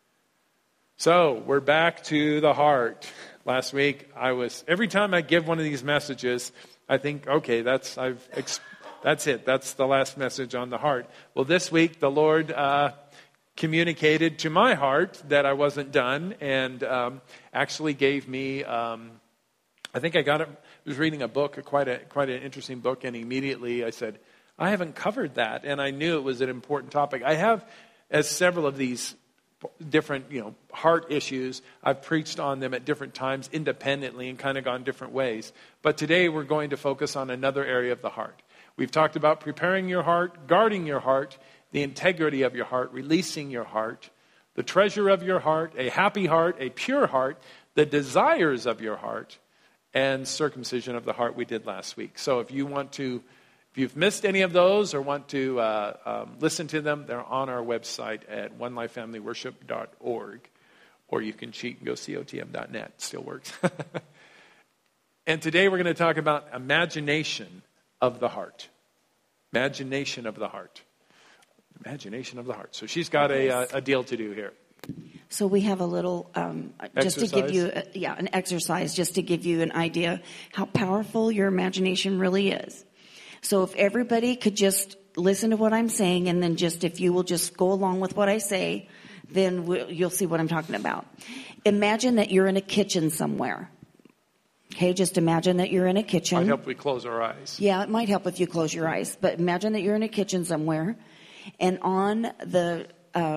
So we're back to the heart. Last week every time I give one of these messages, I think, okay, that's it. That's the last message on the heart. Well, this week the Lord communicated to my heart that I wasn't done, and actually gave me. I think I was reading a book, quite an interesting book, and immediately I said, I haven't covered that, and I knew it was an important topic. I have, as several of these different, heart issues, I've preached on them at different times independently and kind of gone different ways. But today we're going to focus on another area of the heart. We've talked about preparing your heart, guarding your heart, the integrity of your heart, releasing your heart, the treasure of your heart, a happy heart, a pure heart, the desires of your heart, and circumcision of the heart we did last week. So if you've missed any of those or want to listen to them, they're on our website at onelifefamilyworship.org. Or you can cheat and go cotm.net. It still works. And today we're going to talk about imagination of the heart. Imagination of the heart. Imagination of the heart. So she's got a deal to do here. So we have a little, just to give you, an exercise, just to give you an idea how powerful your imagination really is. So if everybody could just listen to what I'm saying, and then if you will just go along with what I say, then you'll see what I'm talking about. Imagine that you're in a kitchen somewhere. Okay, just imagine that you're in a kitchen. Might help if we close our eyes. Yeah, it might help if you close your eyes. But imagine that you're in a kitchen somewhere, and on the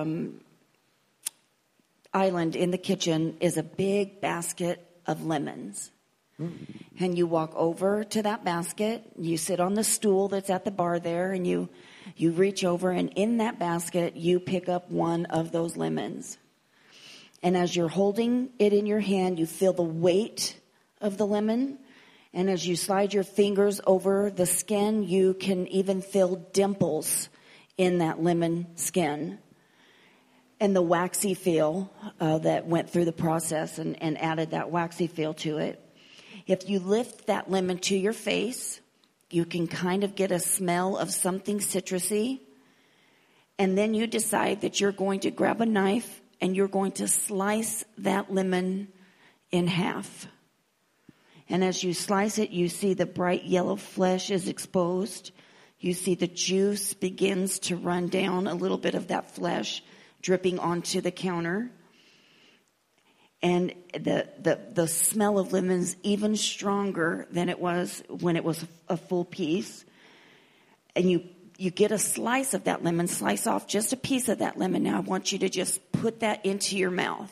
island in the kitchen is a big basket of lemons. And you walk over to that basket, you sit on the stool that's at the bar there, and you reach over, and in that basket you pick up one of those lemons. And as you're holding it in your hand, you feel the weight of the lemon, and as you slide your fingers over the skin, you can even feel dimples in that lemon skin. And the waxy feel that went through the process and added that waxy feel to it. If you lift that lemon to your face, you can kind of get a smell of something citrusy. And then you decide that you're going to grab a knife and you're going to slice that lemon in half. And as you slice it, you see the bright yellow flesh is exposed. You see the juice begins to run down, a little bit of that flesh dripping onto the counter. And the smell of lemon's even stronger than it was when it was a full piece. And you you get a slice of that lemon, slice off just a piece of that lemon. Now I want you to just put that into your mouth.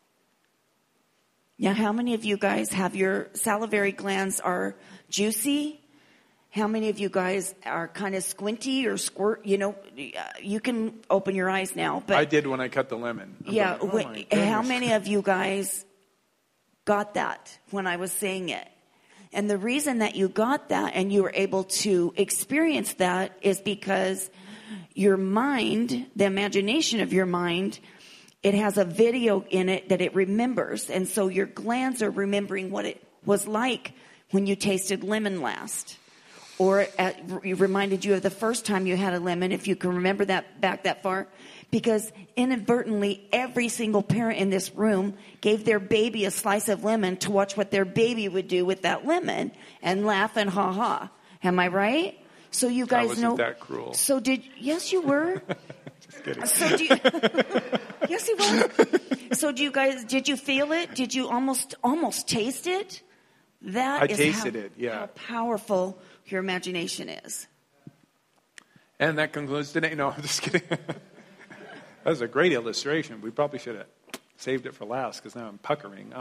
Now, how many of you guys have your salivary glands are juicy? How many of you guys are kind of squinty or squirt? You know, you can open your eyes now. But I did when I cut the lemon. Yeah. Going, how many of you guys got that when I was saying it? And the reason that you got that and you were able to experience that is because your mind, the imagination of your mind, it has a video in it that it remembers. And so your glands are remembering what it was like when you tasted lemon last. Or it reminded you of the first time you had a lemon, if you can remember that back that far. Because inadvertently, every single parent in this room gave their baby a slice of lemon to watch what their baby would do with that lemon and laugh and ha-ha. Am I right? So you guys know. That cruel. So yes, you were. Just kidding. So yes, he was. So did you feel it? Did you almost taste it? I tasted it, yeah. How powerful your imagination is. And that concludes today. No, I'm just kidding. That was a great illustration. We probably should have saved it for last because now I'm puckering.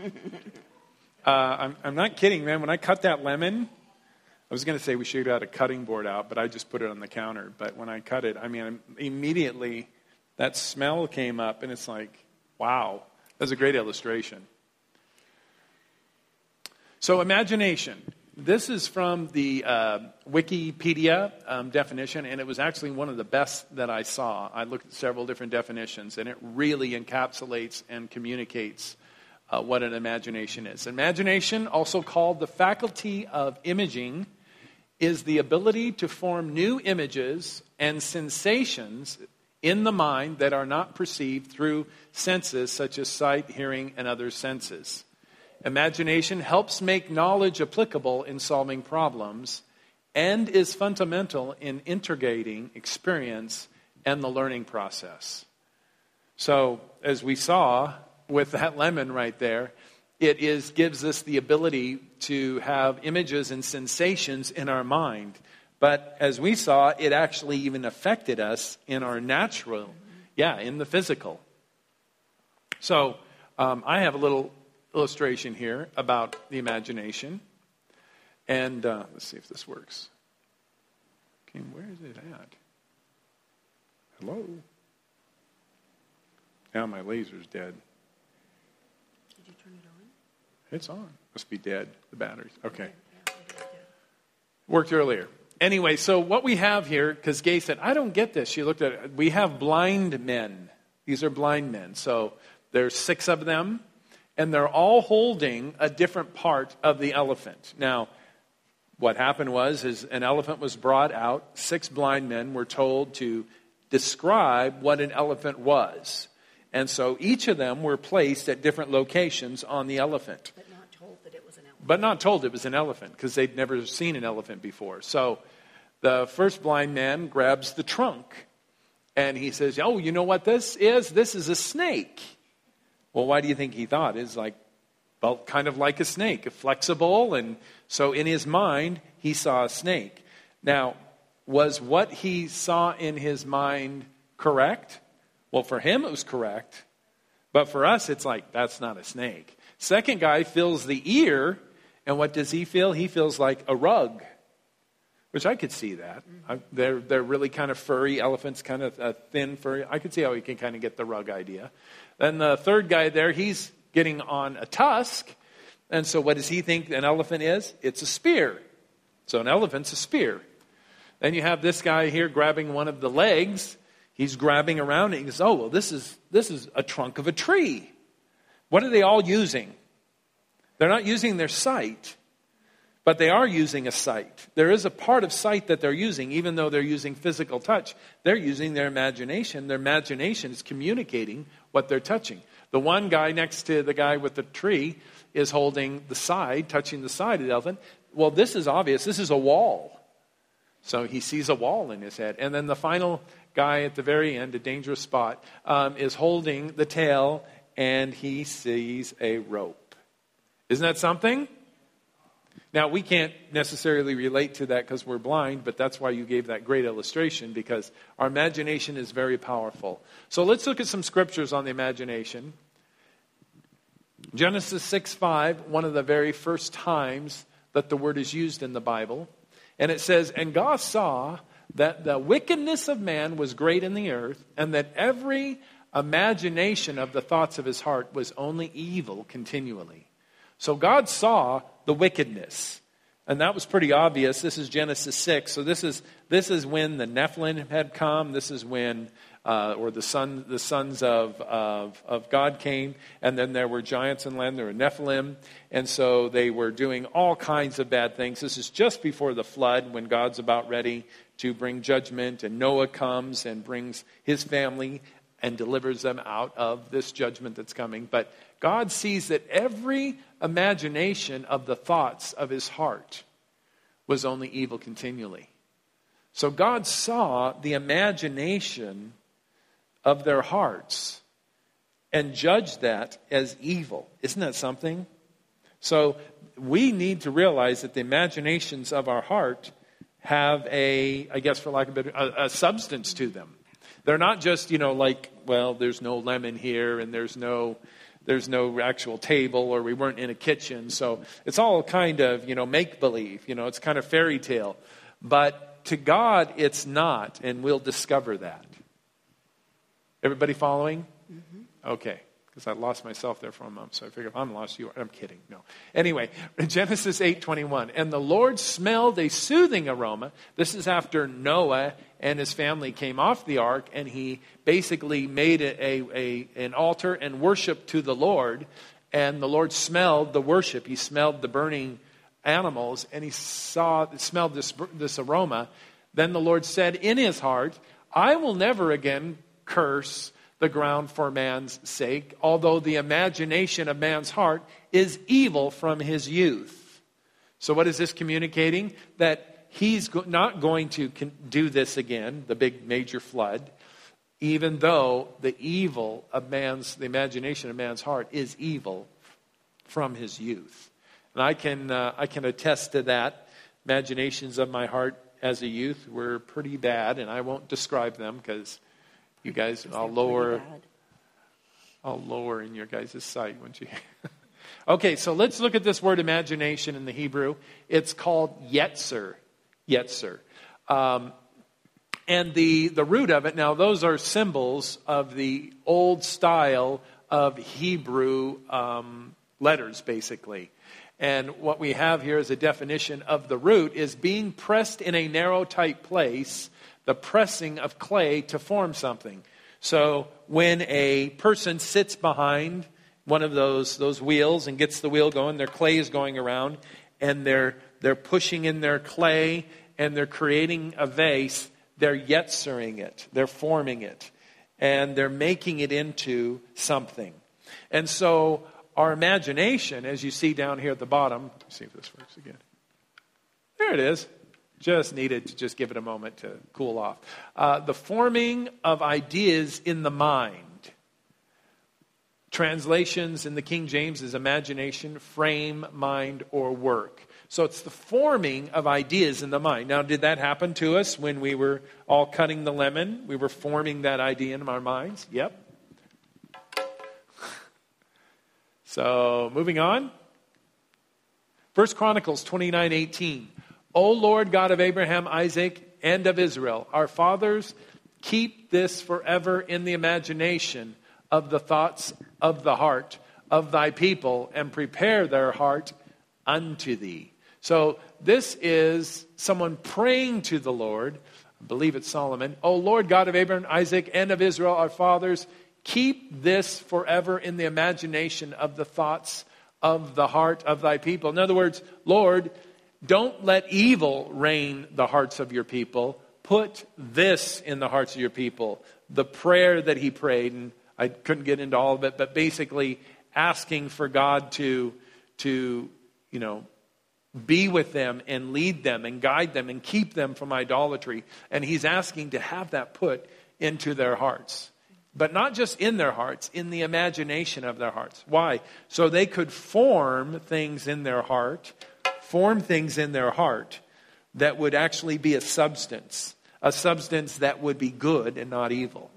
I'm not kidding, man. When I cut that lemon, I was going to say we should have had a cutting board out, but I just put it on the counter. But when I cut it, I mean, immediately that smell came up, and it's like, wow. That was a great illustration. So imagination. This is from the Wikipedia definition, and it was actually one of the best that I saw. I looked at several different definitions, and it really encapsulates and communicates what an imagination is. Imagination, also called the faculty of imaging, is the ability to form new images and sensations in the mind that are not perceived through senses such as sight, hearing, and other senses. Imagination helps make knowledge applicable in solving problems and is fundamental in integrating experience and the learning process. So, as we saw with that lemon right there, it gives us the ability to have images and sensations in our mind. But as we saw, it actually even affected us in our natural, in the physical. So, I have a little illustration here about the imagination. And let's see if this works. Okay, where is it at? Hello? Now my laser's dead. Did you turn it on? It's on. Must be dead, the batteries. Okay. Worked earlier. Anyway, so what we have here, because Gay said, I don't get this. She looked at it. We have blind men. These are blind men. So there's 6 of them. And they're all holding a different part of the elephant. Now, what happened was an elephant was brought out. 6 blind men were told to describe what an elephant was. And so each of them were placed at different locations on the elephant. But not told that it was an elephant. But not told it was an elephant because they'd never seen an elephant before. So the first blind man grabs the trunk. And he says, oh, you know what this is? This is a snake. Well, why do you think he thought? It's like, well, kind of like a snake, flexible. And so in his mind, he saw a snake. Now, was what he saw in his mind correct? Well, for him, it was correct. But for us, it's like, that's not a snake. Second guy feels the ear. And what does he feel? He feels like a rug, which I could see that. They're really kind of furry. Elephants kind of thin, furry. I could see how he can kind of get the rug idea. Then the third guy there, he's getting on a tusk. And so what does he think an elephant is? It's a spear. So an elephant's a spear. Then you have this guy here grabbing one of the legs. He's grabbing around it. He goes, oh, well, this is a trunk of a tree. What are they all using? They're not using their sight, but they are using a sight. There is a part of sight that they're using, even though they're using physical touch. They're using their imagination. Their imagination is communicating what they're touching. The one guy next to the guy with the tree is holding the side, touching the side of the elephant. Well, this is obvious. This is a wall. So he sees a wall in his head. And then the final guy at the very end, a dangerous spot, is holding the tail, and he sees a rope. Isn't that something? Now, we can't necessarily relate to that because we're blind, but that's why you gave that great illustration, because our imagination is very powerful. So let's look at some scriptures on the imagination. Genesis 6:5, one of the very first times that the word is used in the Bible. And it says, "And God saw that the wickedness of man was great in the earth, and that every imagination of the thoughts of his heart was only evil continually." So God saw the wickedness. And that was pretty obvious. This is Genesis 6. So this is when the Nephilim had come. This is when the sons of God came. And then there were giants in land. There were Nephilim. And so they were doing all kinds of bad things. This is just before the flood, when God's about ready to bring judgment. And Noah comes and brings his family and delivers them out of this judgment that's coming. But God sees that every imagination of the thoughts of his heart was only evil continually. So God saw the imagination of their hearts and judged that as evil. Isn't that something? So we need to realize that the imaginations of our heart have a substance to them. They're not just, there's no lemon here and there's no actual table, or we weren't in a kitchen. So it's all kind of, make-believe. It's kind of fairy tale. But to God, it's not, and we'll discover that. Everybody following? Mm-hmm. Okay. Because I lost myself there for a moment, so I figured if I'm lost, you are. I'm kidding. No. Anyway, Genesis 8:21. "And the Lord smelled a soothing aroma." This is after Noah and his family came off the ark, and he basically made an altar and worship to the Lord. And the Lord smelled the worship. He smelled the burning animals, and he smelled this aroma. Then the Lord said in his heart, "I will never again curse the ground for man's sake, although the imagination of man's heart is evil from his youth." So what is this communicating? That he's not going to do this again, the big major flood, even though the imagination of man's heart is evil from his youth. And I can attest to that. Imaginations of my heart as a youth were pretty bad, and I won't describe them because you guys, I'll lower in your guys' sight, won't you? Okay, so let's look at this word imagination in the Hebrew. It's called yetzer. And the root of it, now those are symbols of the old style of Hebrew letters, basically. And what we have here as a definition of the root is being pressed in a narrow, tight place, the pressing of clay to form something. So when a person sits behind one of those wheels and gets the wheel going, their clay is going around, and they're pushing in their clay and they're creating a vase, they're yetzering it, they're forming it, and they're making it into something. And so our imagination, as you see down here at the bottom, let's see if this works again. There it is. Just needed to just give it a moment to cool off. The forming of ideas in the mind. Translations in the King James is imagination, frame, mind, or work. So it's the forming of ideas in the mind. Now, did that happen to us when we were all cutting the lemon? We were forming that idea in our minds? Yep. So, moving on. 1 Chronicles 29:18. "O Lord God of Abraham, Isaac, and of Israel, our fathers, keep this forever in the imagination of the thoughts of the heart of thy people, and prepare their heart unto thee." So this is someone praying to the Lord. I believe it's Solomon. "O Lord God of Abraham, Isaac, and of Israel, our fathers, keep this forever in the imagination of the thoughts of the heart of thy people." In other words, Lord, don't let evil reign the hearts of your people. Put this in the hearts of your people. The prayer that he prayed, and I couldn't get into all of it, but basically asking for God to be with them and lead them and guide them and keep them from idolatry. And he's asking to have that put into their hearts. But not just in their hearts, in the imagination of their hearts. Why? So they could form things in their heart form things in their heart that would actually be a substance that would be good and not evil.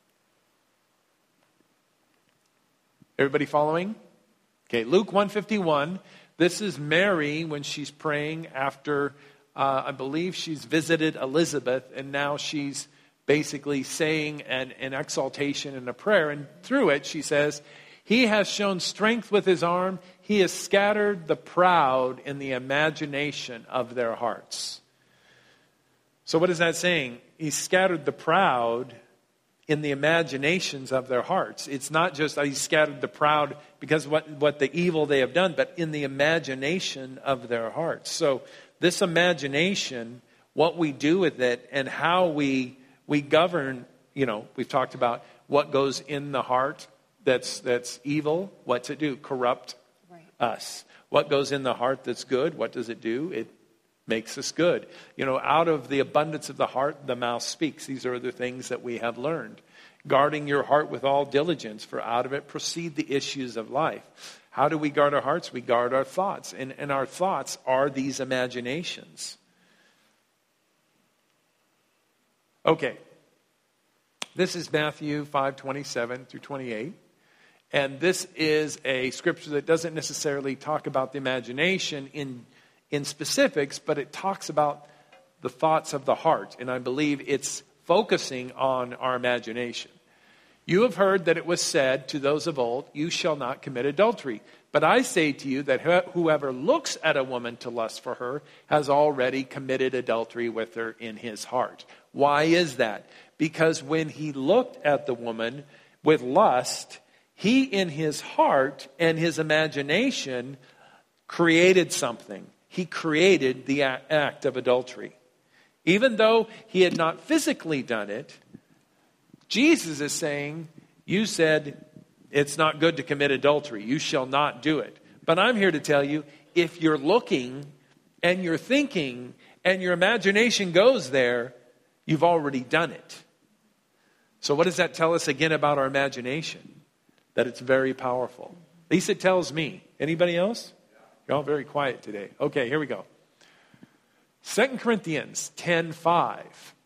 Everybody following? Okay, Luke 1:51. This is Mary when she's praying after, I believe she's visited Elizabeth, and now she's basically saying an exaltation and a prayer. And through it, she says, He has shown strength with His arm. He has scattered the proud in the imagination of their hearts. So what is that saying? He scattered the proud in the imaginations of their hearts. It's not just that He scattered the proud because what the evil they have done, but in the imagination of their hearts. So this imagination, what we do with it and how we govern, we've talked about what goes in the heart that's evil. What's it do? Corrupt us. What goes in the heart that's good? What does it do? It makes us good. Out of the abundance of the heart, the mouth speaks. These are the things that we have learned. Guarding your heart with all diligence, for out of it proceed the issues of life. How do we guard our hearts? We guard our thoughts. And our thoughts are these imaginations. Okay. This is Matthew 5:27 through 28. And this is a scripture that doesn't necessarily talk about the imagination in specifics, but it talks about the thoughts of the heart. And I believe it's focusing on our imagination. You have heard that it was said to those of old, you shall not commit adultery. But I say to you that whoever looks at a woman to lust for her has already committed adultery with her in his heart. Why is that? Because when he looked at the woman with lust, he in his heart and his imagination created something. He created the act of adultery. Even though he had not physically done it, Jesus is saying, you said it's not good to commit adultery. You shall not do it. But I'm here to tell you, if you're looking and you're thinking and your imagination goes there, you've already done it. So what does that tell us again about our imagination? That it's very powerful. At least it tells me. Anybody else? You're all very quiet today. Okay, here we go. 2 Corinthians 10:5.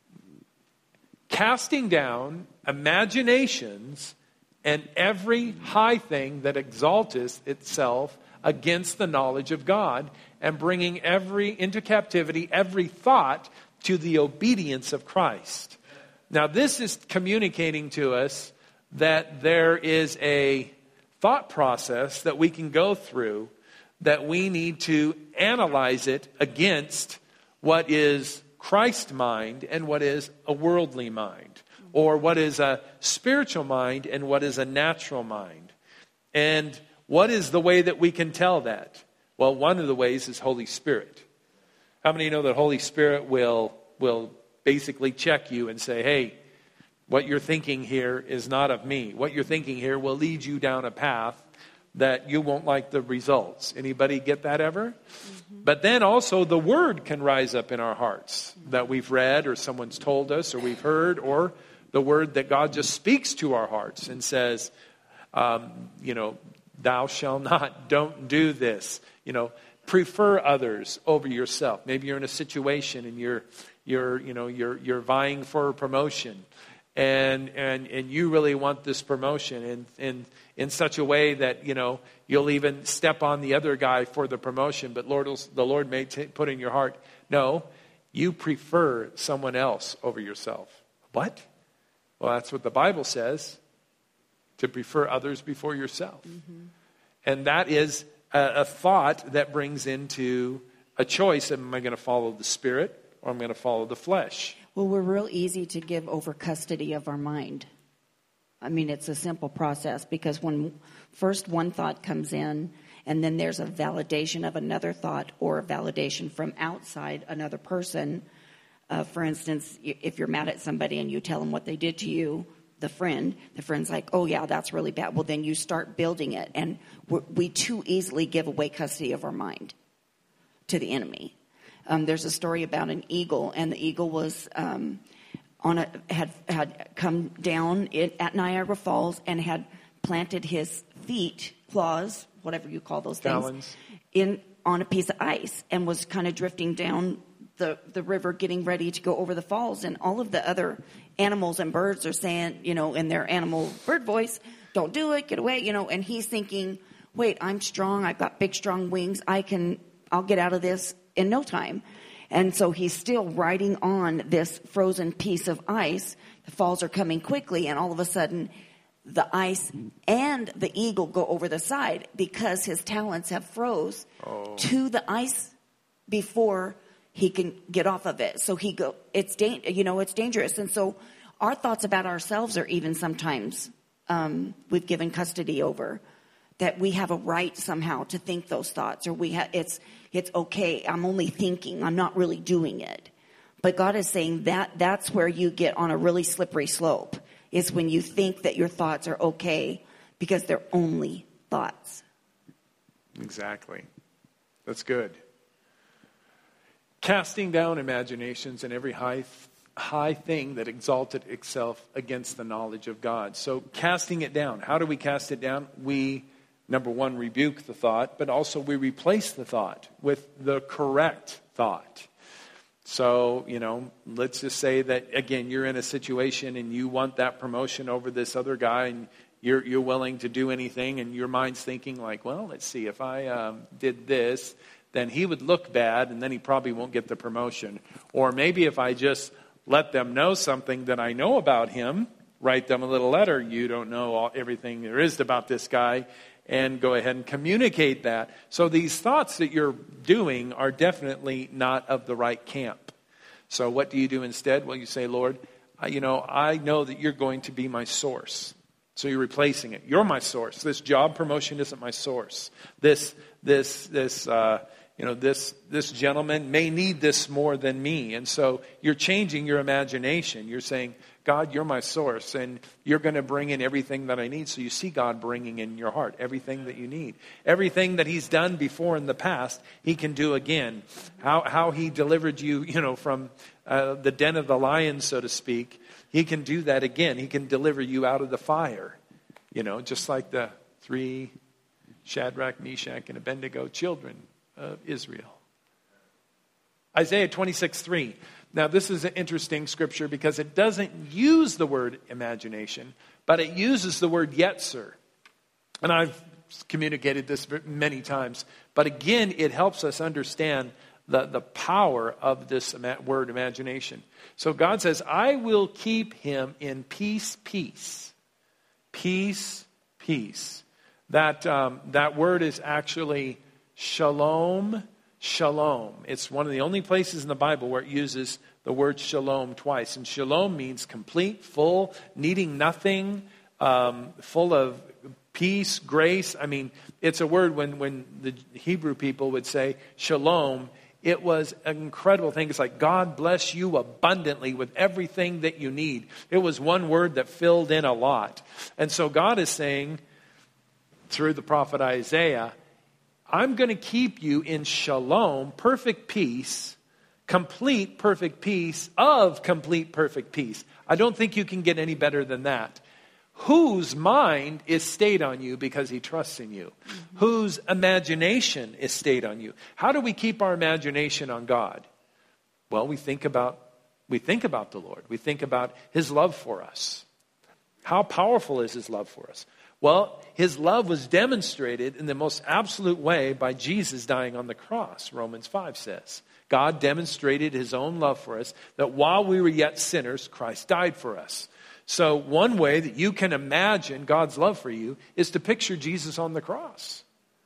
Casting down imaginations and every high thing that exalteth itself against the knowledge of God, and bringing into captivity every thought to the obedience of Christ. Now this is communicating to us that there is a thought process that we can go through, that we need to analyze it against what is Christ's mind and what is a worldly mind, or what is a spiritual mind and what is a natural mind. And what is the way that we can tell that? Well, one of the ways is Holy Spirit. How many know that Holy Spirit will basically check you and say, hey, what you're thinking here is not of me. What you're thinking here will lead you down a path that you won't like the results. Anybody get that ever? Mm-hmm. But then also the word can rise up in our hearts that we've read or someone's told us or we've heard, or the word that God just speaks to our hearts and says, thou shalt not, don't do this. Prefer others over yourself. Maybe you're in a situation and you're vying for a promotion. And you really want this promotion and in such a way that, you'll even step on the other guy for the promotion. But the Lord may put in your heart, no, you prefer someone else over yourself. What? Well, that's what the Bible says, to prefer others before yourself. Mm-hmm. And that is a thought that brings into a choice. Am I going to follow the Spirit or am I going to follow the flesh? Well, we're real easy to give over custody of our mind. I mean, it's a simple process because when first one thought comes in and then there's a validation of another thought or a validation from outside another person. For instance, if you're mad at somebody and you tell them what they did to you, the friend's like, oh yeah, that's really bad. Well, then you start building it. And we too easily give away custody of our mind to the enemy. There's a story about an eagle, and the eagle was had come down at Niagara Falls and had planted his feet, claws, whatever you call those things, Talons. on a piece of ice and was kind of drifting down the river, getting ready to go over the falls. And all of the other animals and birds are saying, in their animal bird voice, don't do it, get away, and he's thinking, wait, I'm strong. I've got big, strong wings. I'll get out of this in no time. And so he's still riding on this frozen piece of ice. The falls are coming quickly, and all of a sudden, the ice and the eagle go over the side because his talons have froze to the ice before he can get off of it. So it's dangerous. And so our thoughts about ourselves are even sometimes we've given custody over, that we have a right somehow to think those thoughts, or it's okay. I'm only thinking. I'm not really doing it. But God is saying that's where you get on a really slippery slope. Is when you think that your thoughts are okay because they're only thoughts. Exactly. That's good. Casting down imaginations and every high thing that exalted itself against the knowledge of God. So casting it down. How do we cast it down? We, number one, rebuke the thought, but also we replace the thought with the correct thought. So, let's just say that, again, you're in a situation and you want that promotion over this other guy, and you're willing to do anything, and your mind's thinking like, well, let's see, if I did this, then he would look bad, and then he probably won't get the promotion. Or maybe if I just let them know something that I know about him, write them a little letter, you don't know everything there is about this guy, and go ahead and communicate that. So these thoughts that you're doing are definitely not of the right camp. So what do you do instead? Well, you say, Lord, I know that you're going to be my source. So you're replacing it. You're my source. This job promotion isn't my source. This gentleman may need this more than me. And so you're changing your imagination. You're saying, God, you're my source, and you're going to bring in everything that I need. So you see God bringing in your heart everything that you need. Everything that he's done before in the past, he can do again. How he delivered you, from the den of the lions, so to speak, he can do that again. He can deliver you out of the fire, just like the 3 Shadrach, Meshach, and Abednego children of Israel. Isaiah 26:3. Now, this is an interesting scripture because it doesn't use the word imagination, but it uses the word yetzer. And I've communicated this many times. But again, it helps us understand the power of this word imagination. So God says, I will keep him in peace, peace. Peace, peace. That word is actually shalom, shalom. It's one of the only places in the Bible where it uses the word shalom twice. And shalom means complete, full, needing nothing, full of peace, grace. I mean, it's a word when the Hebrew people would say shalom, it was an incredible thing. It's like, God bless you abundantly with everything that you need. It was one word that filled in a lot. And so God is saying, through the prophet Isaiah, I'm going to keep you in shalom, perfect peace, complete perfect peace of complete perfect peace. I don't think you can get any better than that. Whose mind is stayed on you because he trusts in you? Mm-hmm. Whose imagination is stayed on you? How do we keep our imagination on God? Well, we think about the Lord. We think about his love for us. How powerful is his love for us? Well, his love was demonstrated in the most absolute way by Jesus dying on the cross, Romans 5 says. God demonstrated his own love for us, that while we were yet sinners, Christ died for us. So one way that you can imagine God's love for you is to picture Jesus on the cross.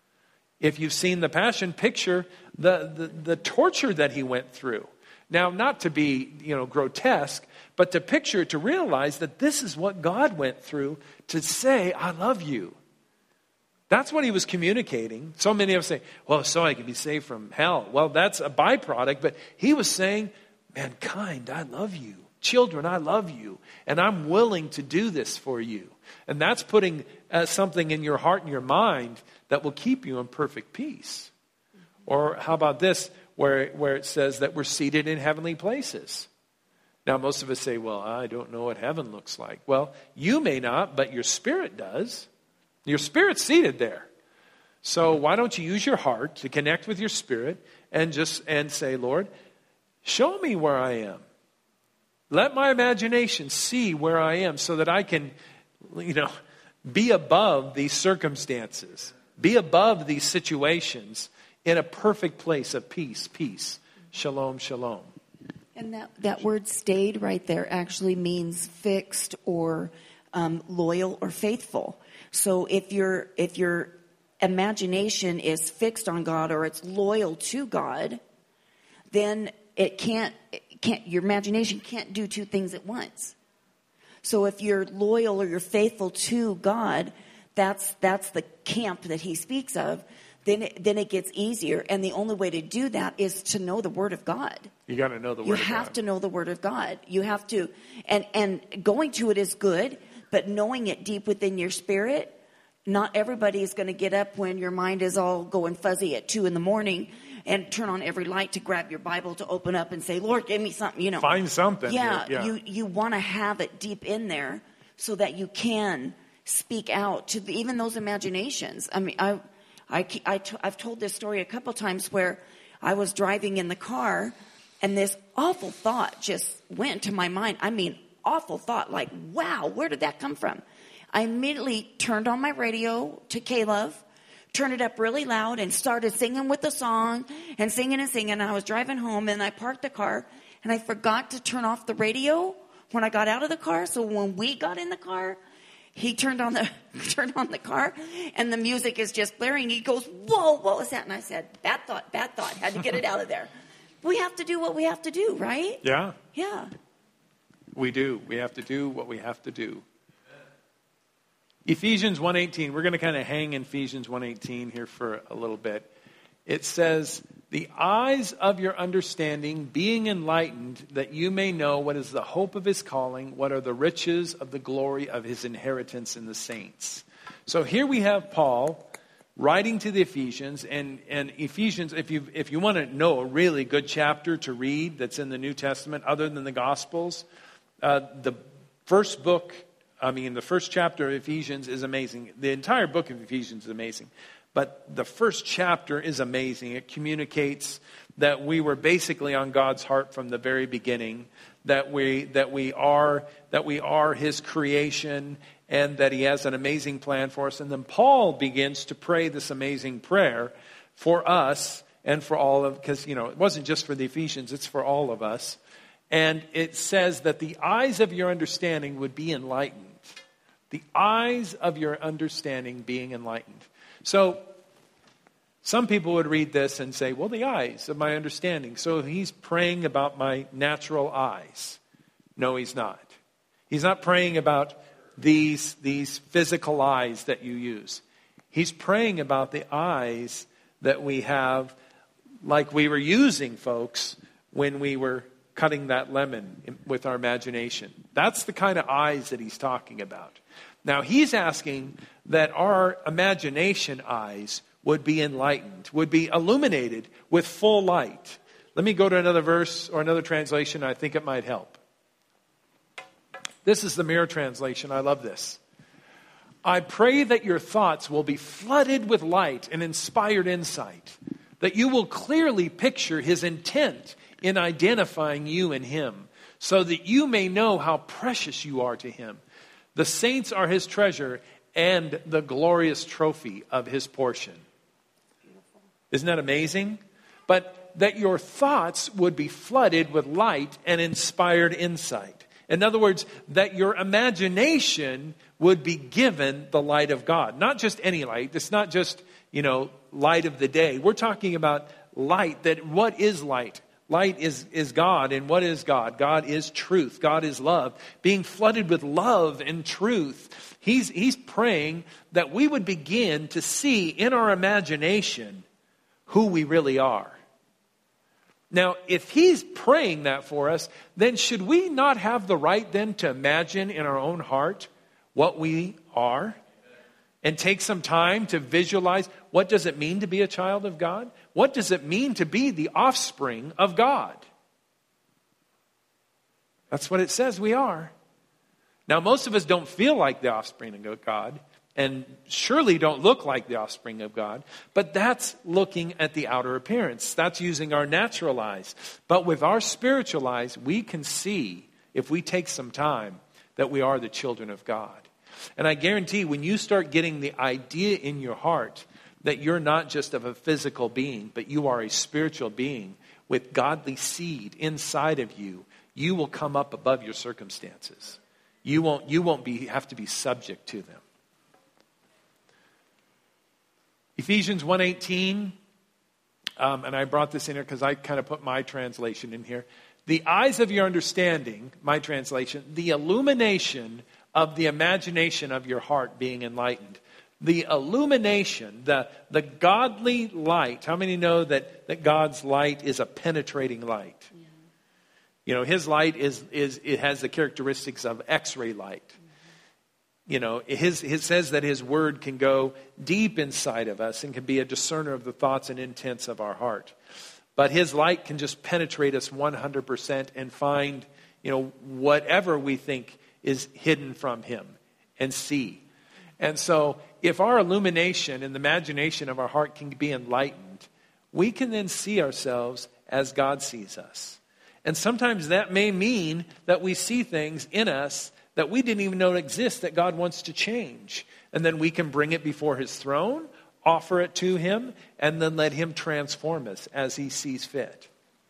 If you've seen the Passion, picture the torture that he went through. Now, not to be, grotesque, but to picture, to realize that this is what God went through to say, I love you. That's what he was communicating. So many of us say, well, so I can be saved from hell. Well, that's a byproduct, but he was saying, mankind, I love you. Children, I love you. And I'm willing to do this for you. And that's putting something in your heart and your mind that will keep you in perfect peace. Or how about this, where it says that we're seated in heavenly places. Now, most of us say, well, I don't know what heaven looks like. Well, you may not, but your spirit does. Your spirit's seated there. So why don't you use your heart to connect with your spirit and say, Lord, show me where I am. Let my imagination see where I am so that I can, be above these circumstances, be above these situations in a perfect place of peace, peace. Shalom, shalom. And that word stayed right there actually means fixed or loyal or faithful. So if your imagination is fixed on God or it's loyal to God, then your imagination can't do two things at once. So if you're loyal or you're faithful to God, that's the camp that he speaks of. Then it gets easier. And the only way to do that is to know the Word of God. You got to know the Word of God. You have to know the Word of God. You have to, and going to it is good, but knowing it deep within your spirit, not everybody is going to get up when your mind is all going fuzzy at 2 a.m. and turn on every light to grab your Bible to open up and say, Lord, give me something, Find something. Yeah. You want to have it deep in there so that you can speak out to even those imaginations. I mean, I've told this story a couple times where I was driving in the car and this awful thought just went to my mind. I mean, awful thought, like, wow, where did that come from? I immediately turned on my radio to K-Love, turned it up really loud and started singing with the song and singing and singing. And I was driving home and I parked the car and I forgot to turn off the radio when I got out of the car. So when we got in the car, he turned on the car and the music is just blaring. He goes, whoa, what was that? And I said, bad thought, had to get it out of there. We have to do what we have to do, right? Yeah. Yeah. We do. We have to do what we have to do. Ephesians 1:18. We're going to kind of hang in Ephesians 1:18 here for a little bit. It says, the eyes of your understanding being enlightened, that you may know what is the hope of his calling, what are the riches of the glory of his inheritance in the saints. So here we have Paul writing to the Ephesians, and Ephesians, if you want to know a really good chapter to read that's in the New Testament other than the Gospels, the first chapter of Ephesians is amazing. The entire book of Ephesians is amazing. But the first chapter is amazing. It communicates that we were basically on God's heart from the very beginning, that we are his creation, and that he has an amazing plan for us. And then Paul begins to pray this amazing prayer for us and for all of, because it wasn't just for the Ephesians, it's for all of us. And it says that the eyes of your understanding would be enlightened. The eyes of your understanding being enlightened. So some people would read this and say, well, the eyes of my understanding. So he's praying about my natural eyes. No, he's not. He's not praying about these physical eyes that you use. He's praying about the eyes that we have, like we were using, folks, when we were cutting that lemon with our imagination. That's the kind of eyes that he's talking about. Now, he's asking that our imagination eyes would be enlightened, would be illuminated with full light. Let me go to another verse or another translation. I think it might help. This is the Mirror translation. I love this. I pray that your thoughts will be flooded with light and inspired insight, that you will clearly picture his intent in identifying you and him, so that you may know how precious you are to him. The saints are his treasure and the glorious trophy of his portion. Beautiful. Isn't that amazing? But that your thoughts would be flooded with light and inspired insight. In other words, that your imagination would be given the light of God. Not just any light. It's not just, light of the day. We're talking about light. That what is light? Light is God. And what is God? God is truth. God is love. Being flooded with love and truth. He's praying that we would begin to see in our imagination who we really are. Now, if he's praying that for us, then should we not have the right then to imagine in our own heart what we are? And take some time to visualize, what does it mean to be a child of God? What does it mean to be the offspring of God? That's what it says we are. Now, most of us don't feel like the offspring of God. and surely don't look like the offspring of God. But that's looking at the outer appearance. That's using our natural eyes. But with our spiritual eyes, we can see, if we take some time, that we are the children of God. And I guarantee when you start getting the idea in your heart that you're not just of a physical being, but you are a spiritual being with godly seed inside of you, you will come up above your circumstances. You won't have to be subject to them. Ephesians 1:18, and I brought this in here because I kind of put my translation in here. The eyes of your understanding, my translation, the illumination of the imagination of your heart being enlightened. The illumination, the godly light. How many know that God's light is a penetrating light? Yeah. You know, his light it has the characteristics of X-ray light. You know, it says that his word can go deep inside of us and can be a discerner of the thoughts and intents of our heart. But his light can just penetrate us 100% and find, whatever we think is hidden from him and see. And so if our illumination and the imagination of our heart can be enlightened, we can then see ourselves as God sees us. And sometimes that may mean that we see things in us that we didn't even know exist that God wants to change. And then we can bring it before his throne, offer it to him, and then let him transform us as he sees fit.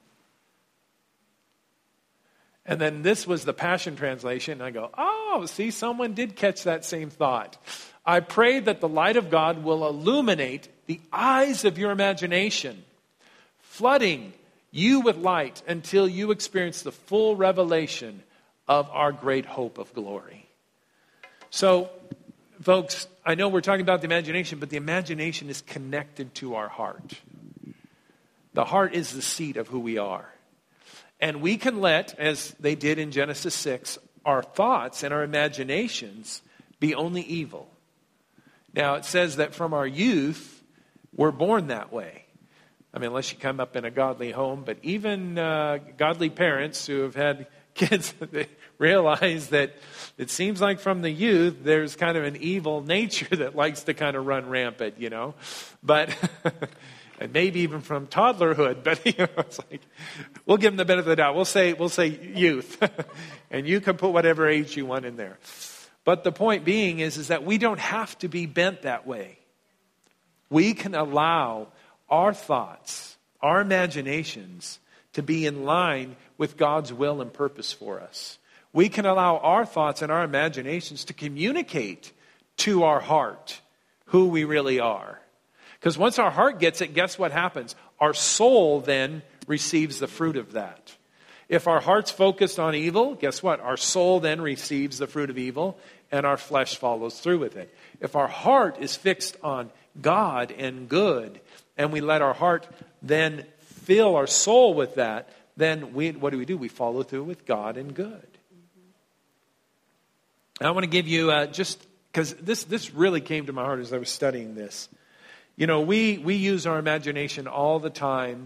And then this was the Passion Translation. And I go, see, someone did catch that same thought. I pray that the light of God will illuminate the eyes of your imagination, flooding you with light until you experience the full revelation of our great hope of glory. So, folks, I know we're talking about the imagination, but the imagination is connected to our heart. The heart is the seat of who we are. And we can let, as they did in Genesis 6, our thoughts and our imaginations be only evil. Now, it says that from our youth, we're born that way. I mean, unless you come up in a godly home. But even godly parents who have had kids, they realize that it seems like from the youth, there's kind of an evil nature that likes to kind of run rampant, But... and maybe even from toddlerhood, but it's like, we'll give them the benefit of the doubt. We'll say youth, and you can put whatever age you want in there. But the point being is that we don't have to be bent that way. We can allow our thoughts, our imaginations, to be in line with God's will and purpose for us. We can allow our thoughts and our imaginations to communicate to our heart who we really are. Because once our heart gets it, guess what happens? Our soul then receives the fruit of that. If our heart's focused on evil, guess what? Our soul then receives the fruit of evil, and our flesh follows through with it. If our heart is fixed on God and good, and we let our heart then fill our soul with that, then what do? We follow through with God and good. And I want to give you just, because this really came to my heart as I was studying this. We use our imagination all the time,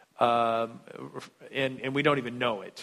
and we don't even know it.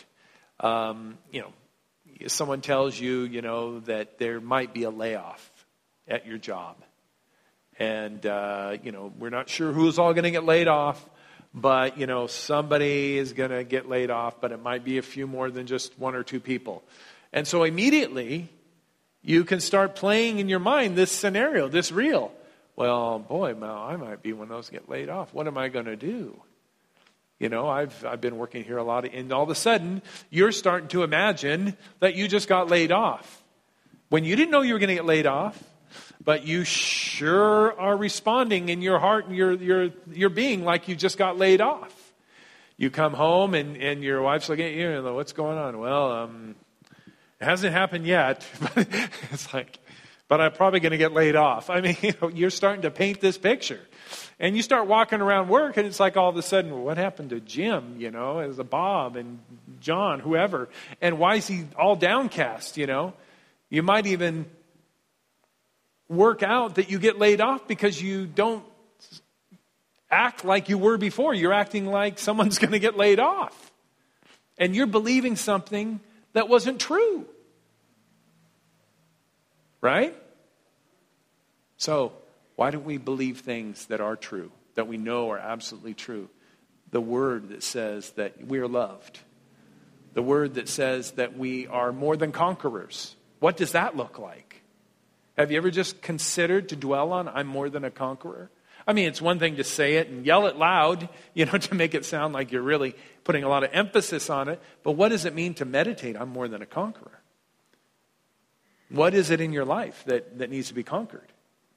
Someone tells you, that there might be a layoff at your job. And, we're not sure who's all going to get laid off, but, somebody is going to get laid off, but it might be a few more than just one or two people. And so immediately, you can start playing in your mind this scenario, this reel. Well, boy, I might be one of those get laid off. What am I going to do? I've been working here a lot, and all of a sudden, you're starting to imagine that you just got laid off. When you didn't know you were going to get laid off, but you sure are responding in your heart and your being like you just got laid off. You come home, and your wife's looking at you, and what's going on? Well, it hasn't happened yet. It's like... but I'm probably going to get laid off. I mean, you're starting to paint this picture. And you start walking around work, and it's like all of a sudden, well, what happened to Jim, as a Bob and John, whoever? And why is he all downcast, You might even work out that you get laid off because you don't act like you were before. You're acting like someone's going to get laid off. And you're believing something that wasn't true. Right? So, why don't we believe things that are true, that we know are absolutely true? The word that says that we are loved. The word that says that we are more than conquerors. What does that look like? Have you ever just considered to dwell on, I'm more than a conqueror? I mean, it's one thing to say it and yell it loud, to make it sound like you're really putting a lot of emphasis on it. But what does it mean to meditate, I'm more than a conqueror? What is it in your life that needs to be conquered?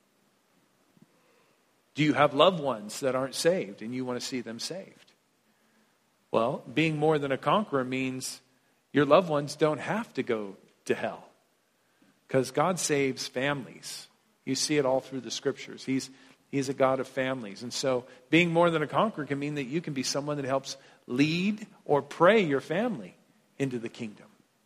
Do you have loved ones that aren't saved and you want to see them saved? Well, being more than a conqueror means your loved ones don't have to go to hell. Because God saves families. You see it all through the scriptures. He's a God of families. And so being more than a conqueror can mean that you can be someone that helps lead or pray your family into the kingdom.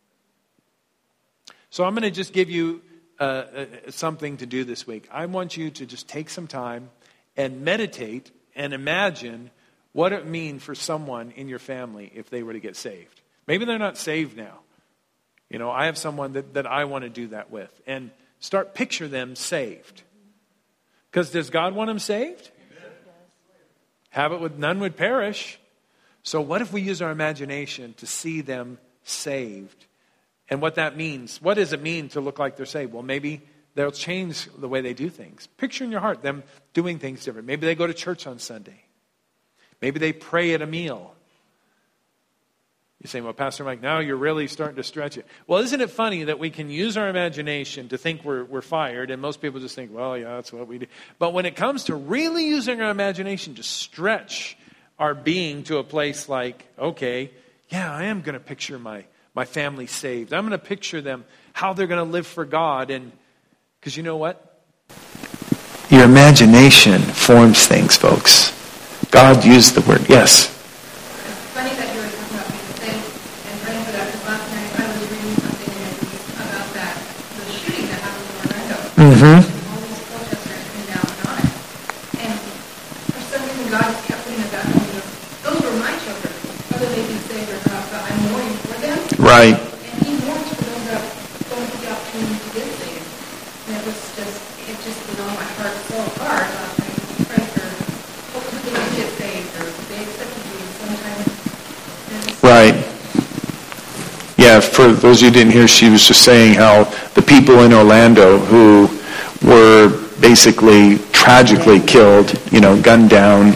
So I'm going to just give you something to do this week. I want you to just take some time and meditate and imagine what it would mean for someone in your family if they were to get saved. Maybe they're not saved now. I have someone that I want to do that with. And picture them saved. Because does God want them saved? Have it with none would perish. So what if we use our imagination to see them saved? And what that means. What does it mean to look like they're saved? Well, maybe they'll change the way they do things. Picture in your heart them doing things different. Maybe they go to church on Sunday. Maybe they pray at a meal. You say, well, Pastor Mike, now you're really starting to stretch it. Well, isn't it funny that we can use our imagination to think we're fired, and most people just think, well, yeah, that's what we do. But when it comes to really using our imagination to stretch our being to a place like, okay, yeah, I am going to picture my family saved. I'm going to picture them, how they're going to live for God. And because you know what? Your imagination forms things, folks. God used the word. Yes. Mm-hmm. All these protesters came down on it. And for some reason, God kept putting it back on me. Those were my children. Whether they be saved or not, but I'm mourning for them. Right. And he mourns for those that don't get the opportunity to get saved. And it just was on my heart so hard. I pray for hopefully they can get saved or they accepted you sometimes. Right. Yeah, for those of you who didn't hear, she was just saying how the people in Orlando who were basically tragically killed, gunned down,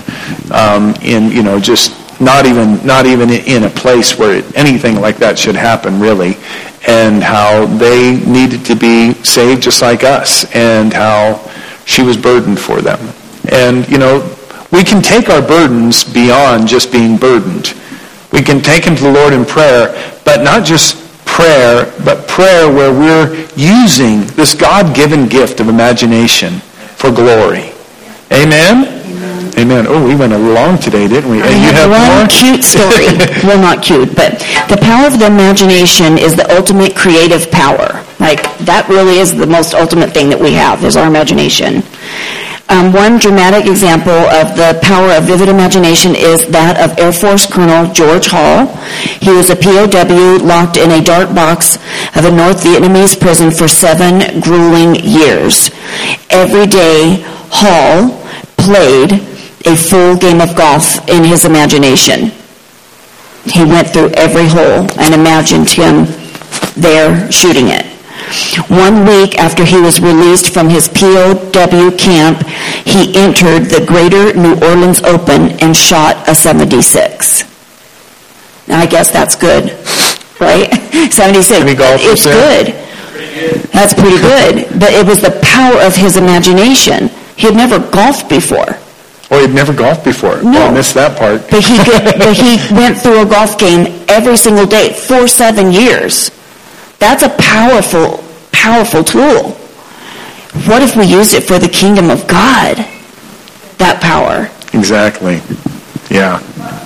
just not even in a place where anything like that should happen, really, and how they needed to be saved just like us, and how she was burdened for them. And, we can take our burdens beyond just being burdened. We can take them to the Lord in prayer, but not just prayer, but prayer where we're using this God-given gift of imagination for glory. Amen? Amen. Oh, we went along today, didn't we? I have one more cute story. Well, not cute, but the power of the imagination is the ultimate creative power. Like, that really is the most ultimate thing that we have, is our imagination. One dramatic example of the power of vivid imagination is that of Air Force Colonel George Hall. He was a POW locked in a dark box of a North Vietnamese prison for 7 grueling years. Every day, Hall played a full game of golf in his imagination. He went through every hole and imagined him there shooting it. 1 week after he was released from his POW camp, he entered the Greater New Orleans Open and shot a 76. Now, I guess that's good, right? 76. It's good. That's pretty good. But it was the power of his imagination. He had never golfed before. Oh, he'd never golfed before. No. I missed that part. But he went through a golf game every single day for 7 years. That's a powerful, powerful tool. What if we use it for the kingdom of God? That power. Exactly. Yeah.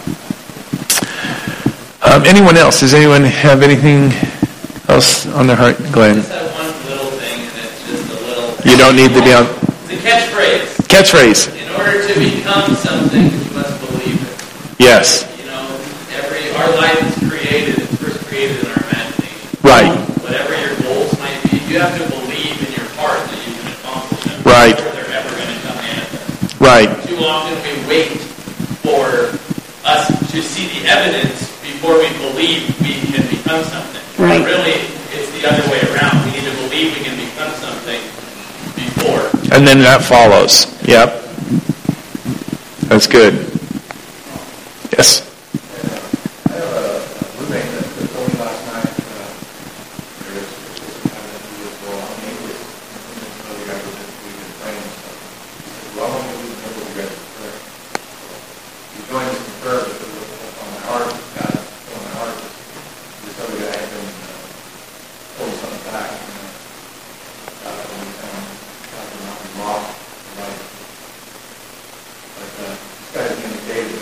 Anyone else? Does anyone have anything else on their heart? Glenn. Just that one little thing, and it's just a little... You don't need to be on... It's a catchphrase. Catchphrase. In order to become something, you must believe it. Yes. Our life is first created in our imagination. Right. Whatever your goals might be, you have to believe in your heart that you can accomplish them. Right. Right. Too often we wait for us to see the evidence before we believe we can become something. Right. But really, it's the other way around. We need to believe we can become something before. And then that follows. Yep. That's good. Yes. I have a roommate that told me last night there was having to do with, well, how many years you guys we've been praying and stuff. He said, well, how long have we been able to get to prayer? He joined us in prayer because it was on my heart. God put on my heart. This other guy had been pulling something back. God told me to talk about his mom. But this guy's name is David.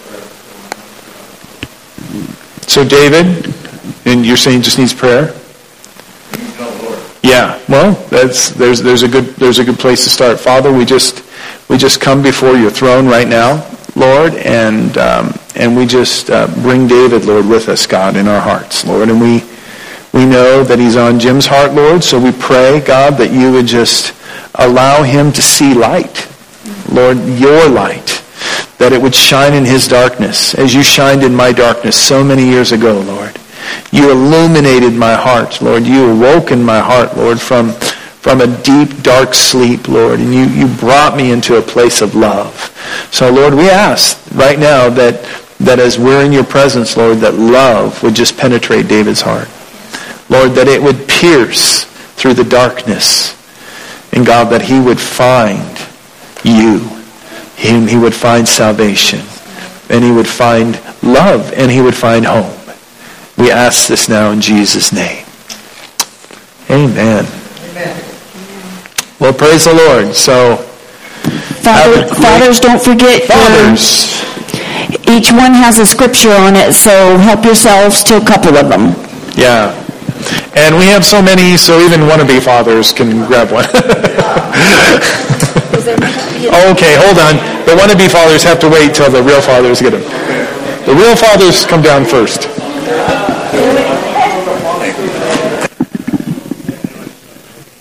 So David, and you're saying just needs prayer? Yeah. Well, there's a good place to start. Father, we just come before your throne right now, Lord, and we just bring David, Lord, with us, God, in our hearts, Lord, and we know that he's on Jim's heart, Lord. So we pray, God, that you would just allow him to see light, Lord, your light. That it would shine in his darkness, as you shined in my darkness so many years ago, Lord. You illuminated my heart, Lord. You awoke in my heart, Lord, from a deep, dark sleep, Lord. And you brought me into a place of love. So, Lord, we ask right now that as we're in your presence, Lord, that love would just penetrate David's heart. Lord, that it would pierce through the darkness. And, God, that he would find you. He would find salvation, and he would find love, and he would find home. We ask this now in Jesus' name. Amen. Amen. Well, praise the Lord. So, Fathers, don't forget. Fathers. Each one has a scripture on it, so help yourselves to a couple of them. Yeah. And we have so many, so even wannabe fathers can grab one. Okay, hold on. The wannabe fathers have to wait till the real fathers get them. The real fathers come down first.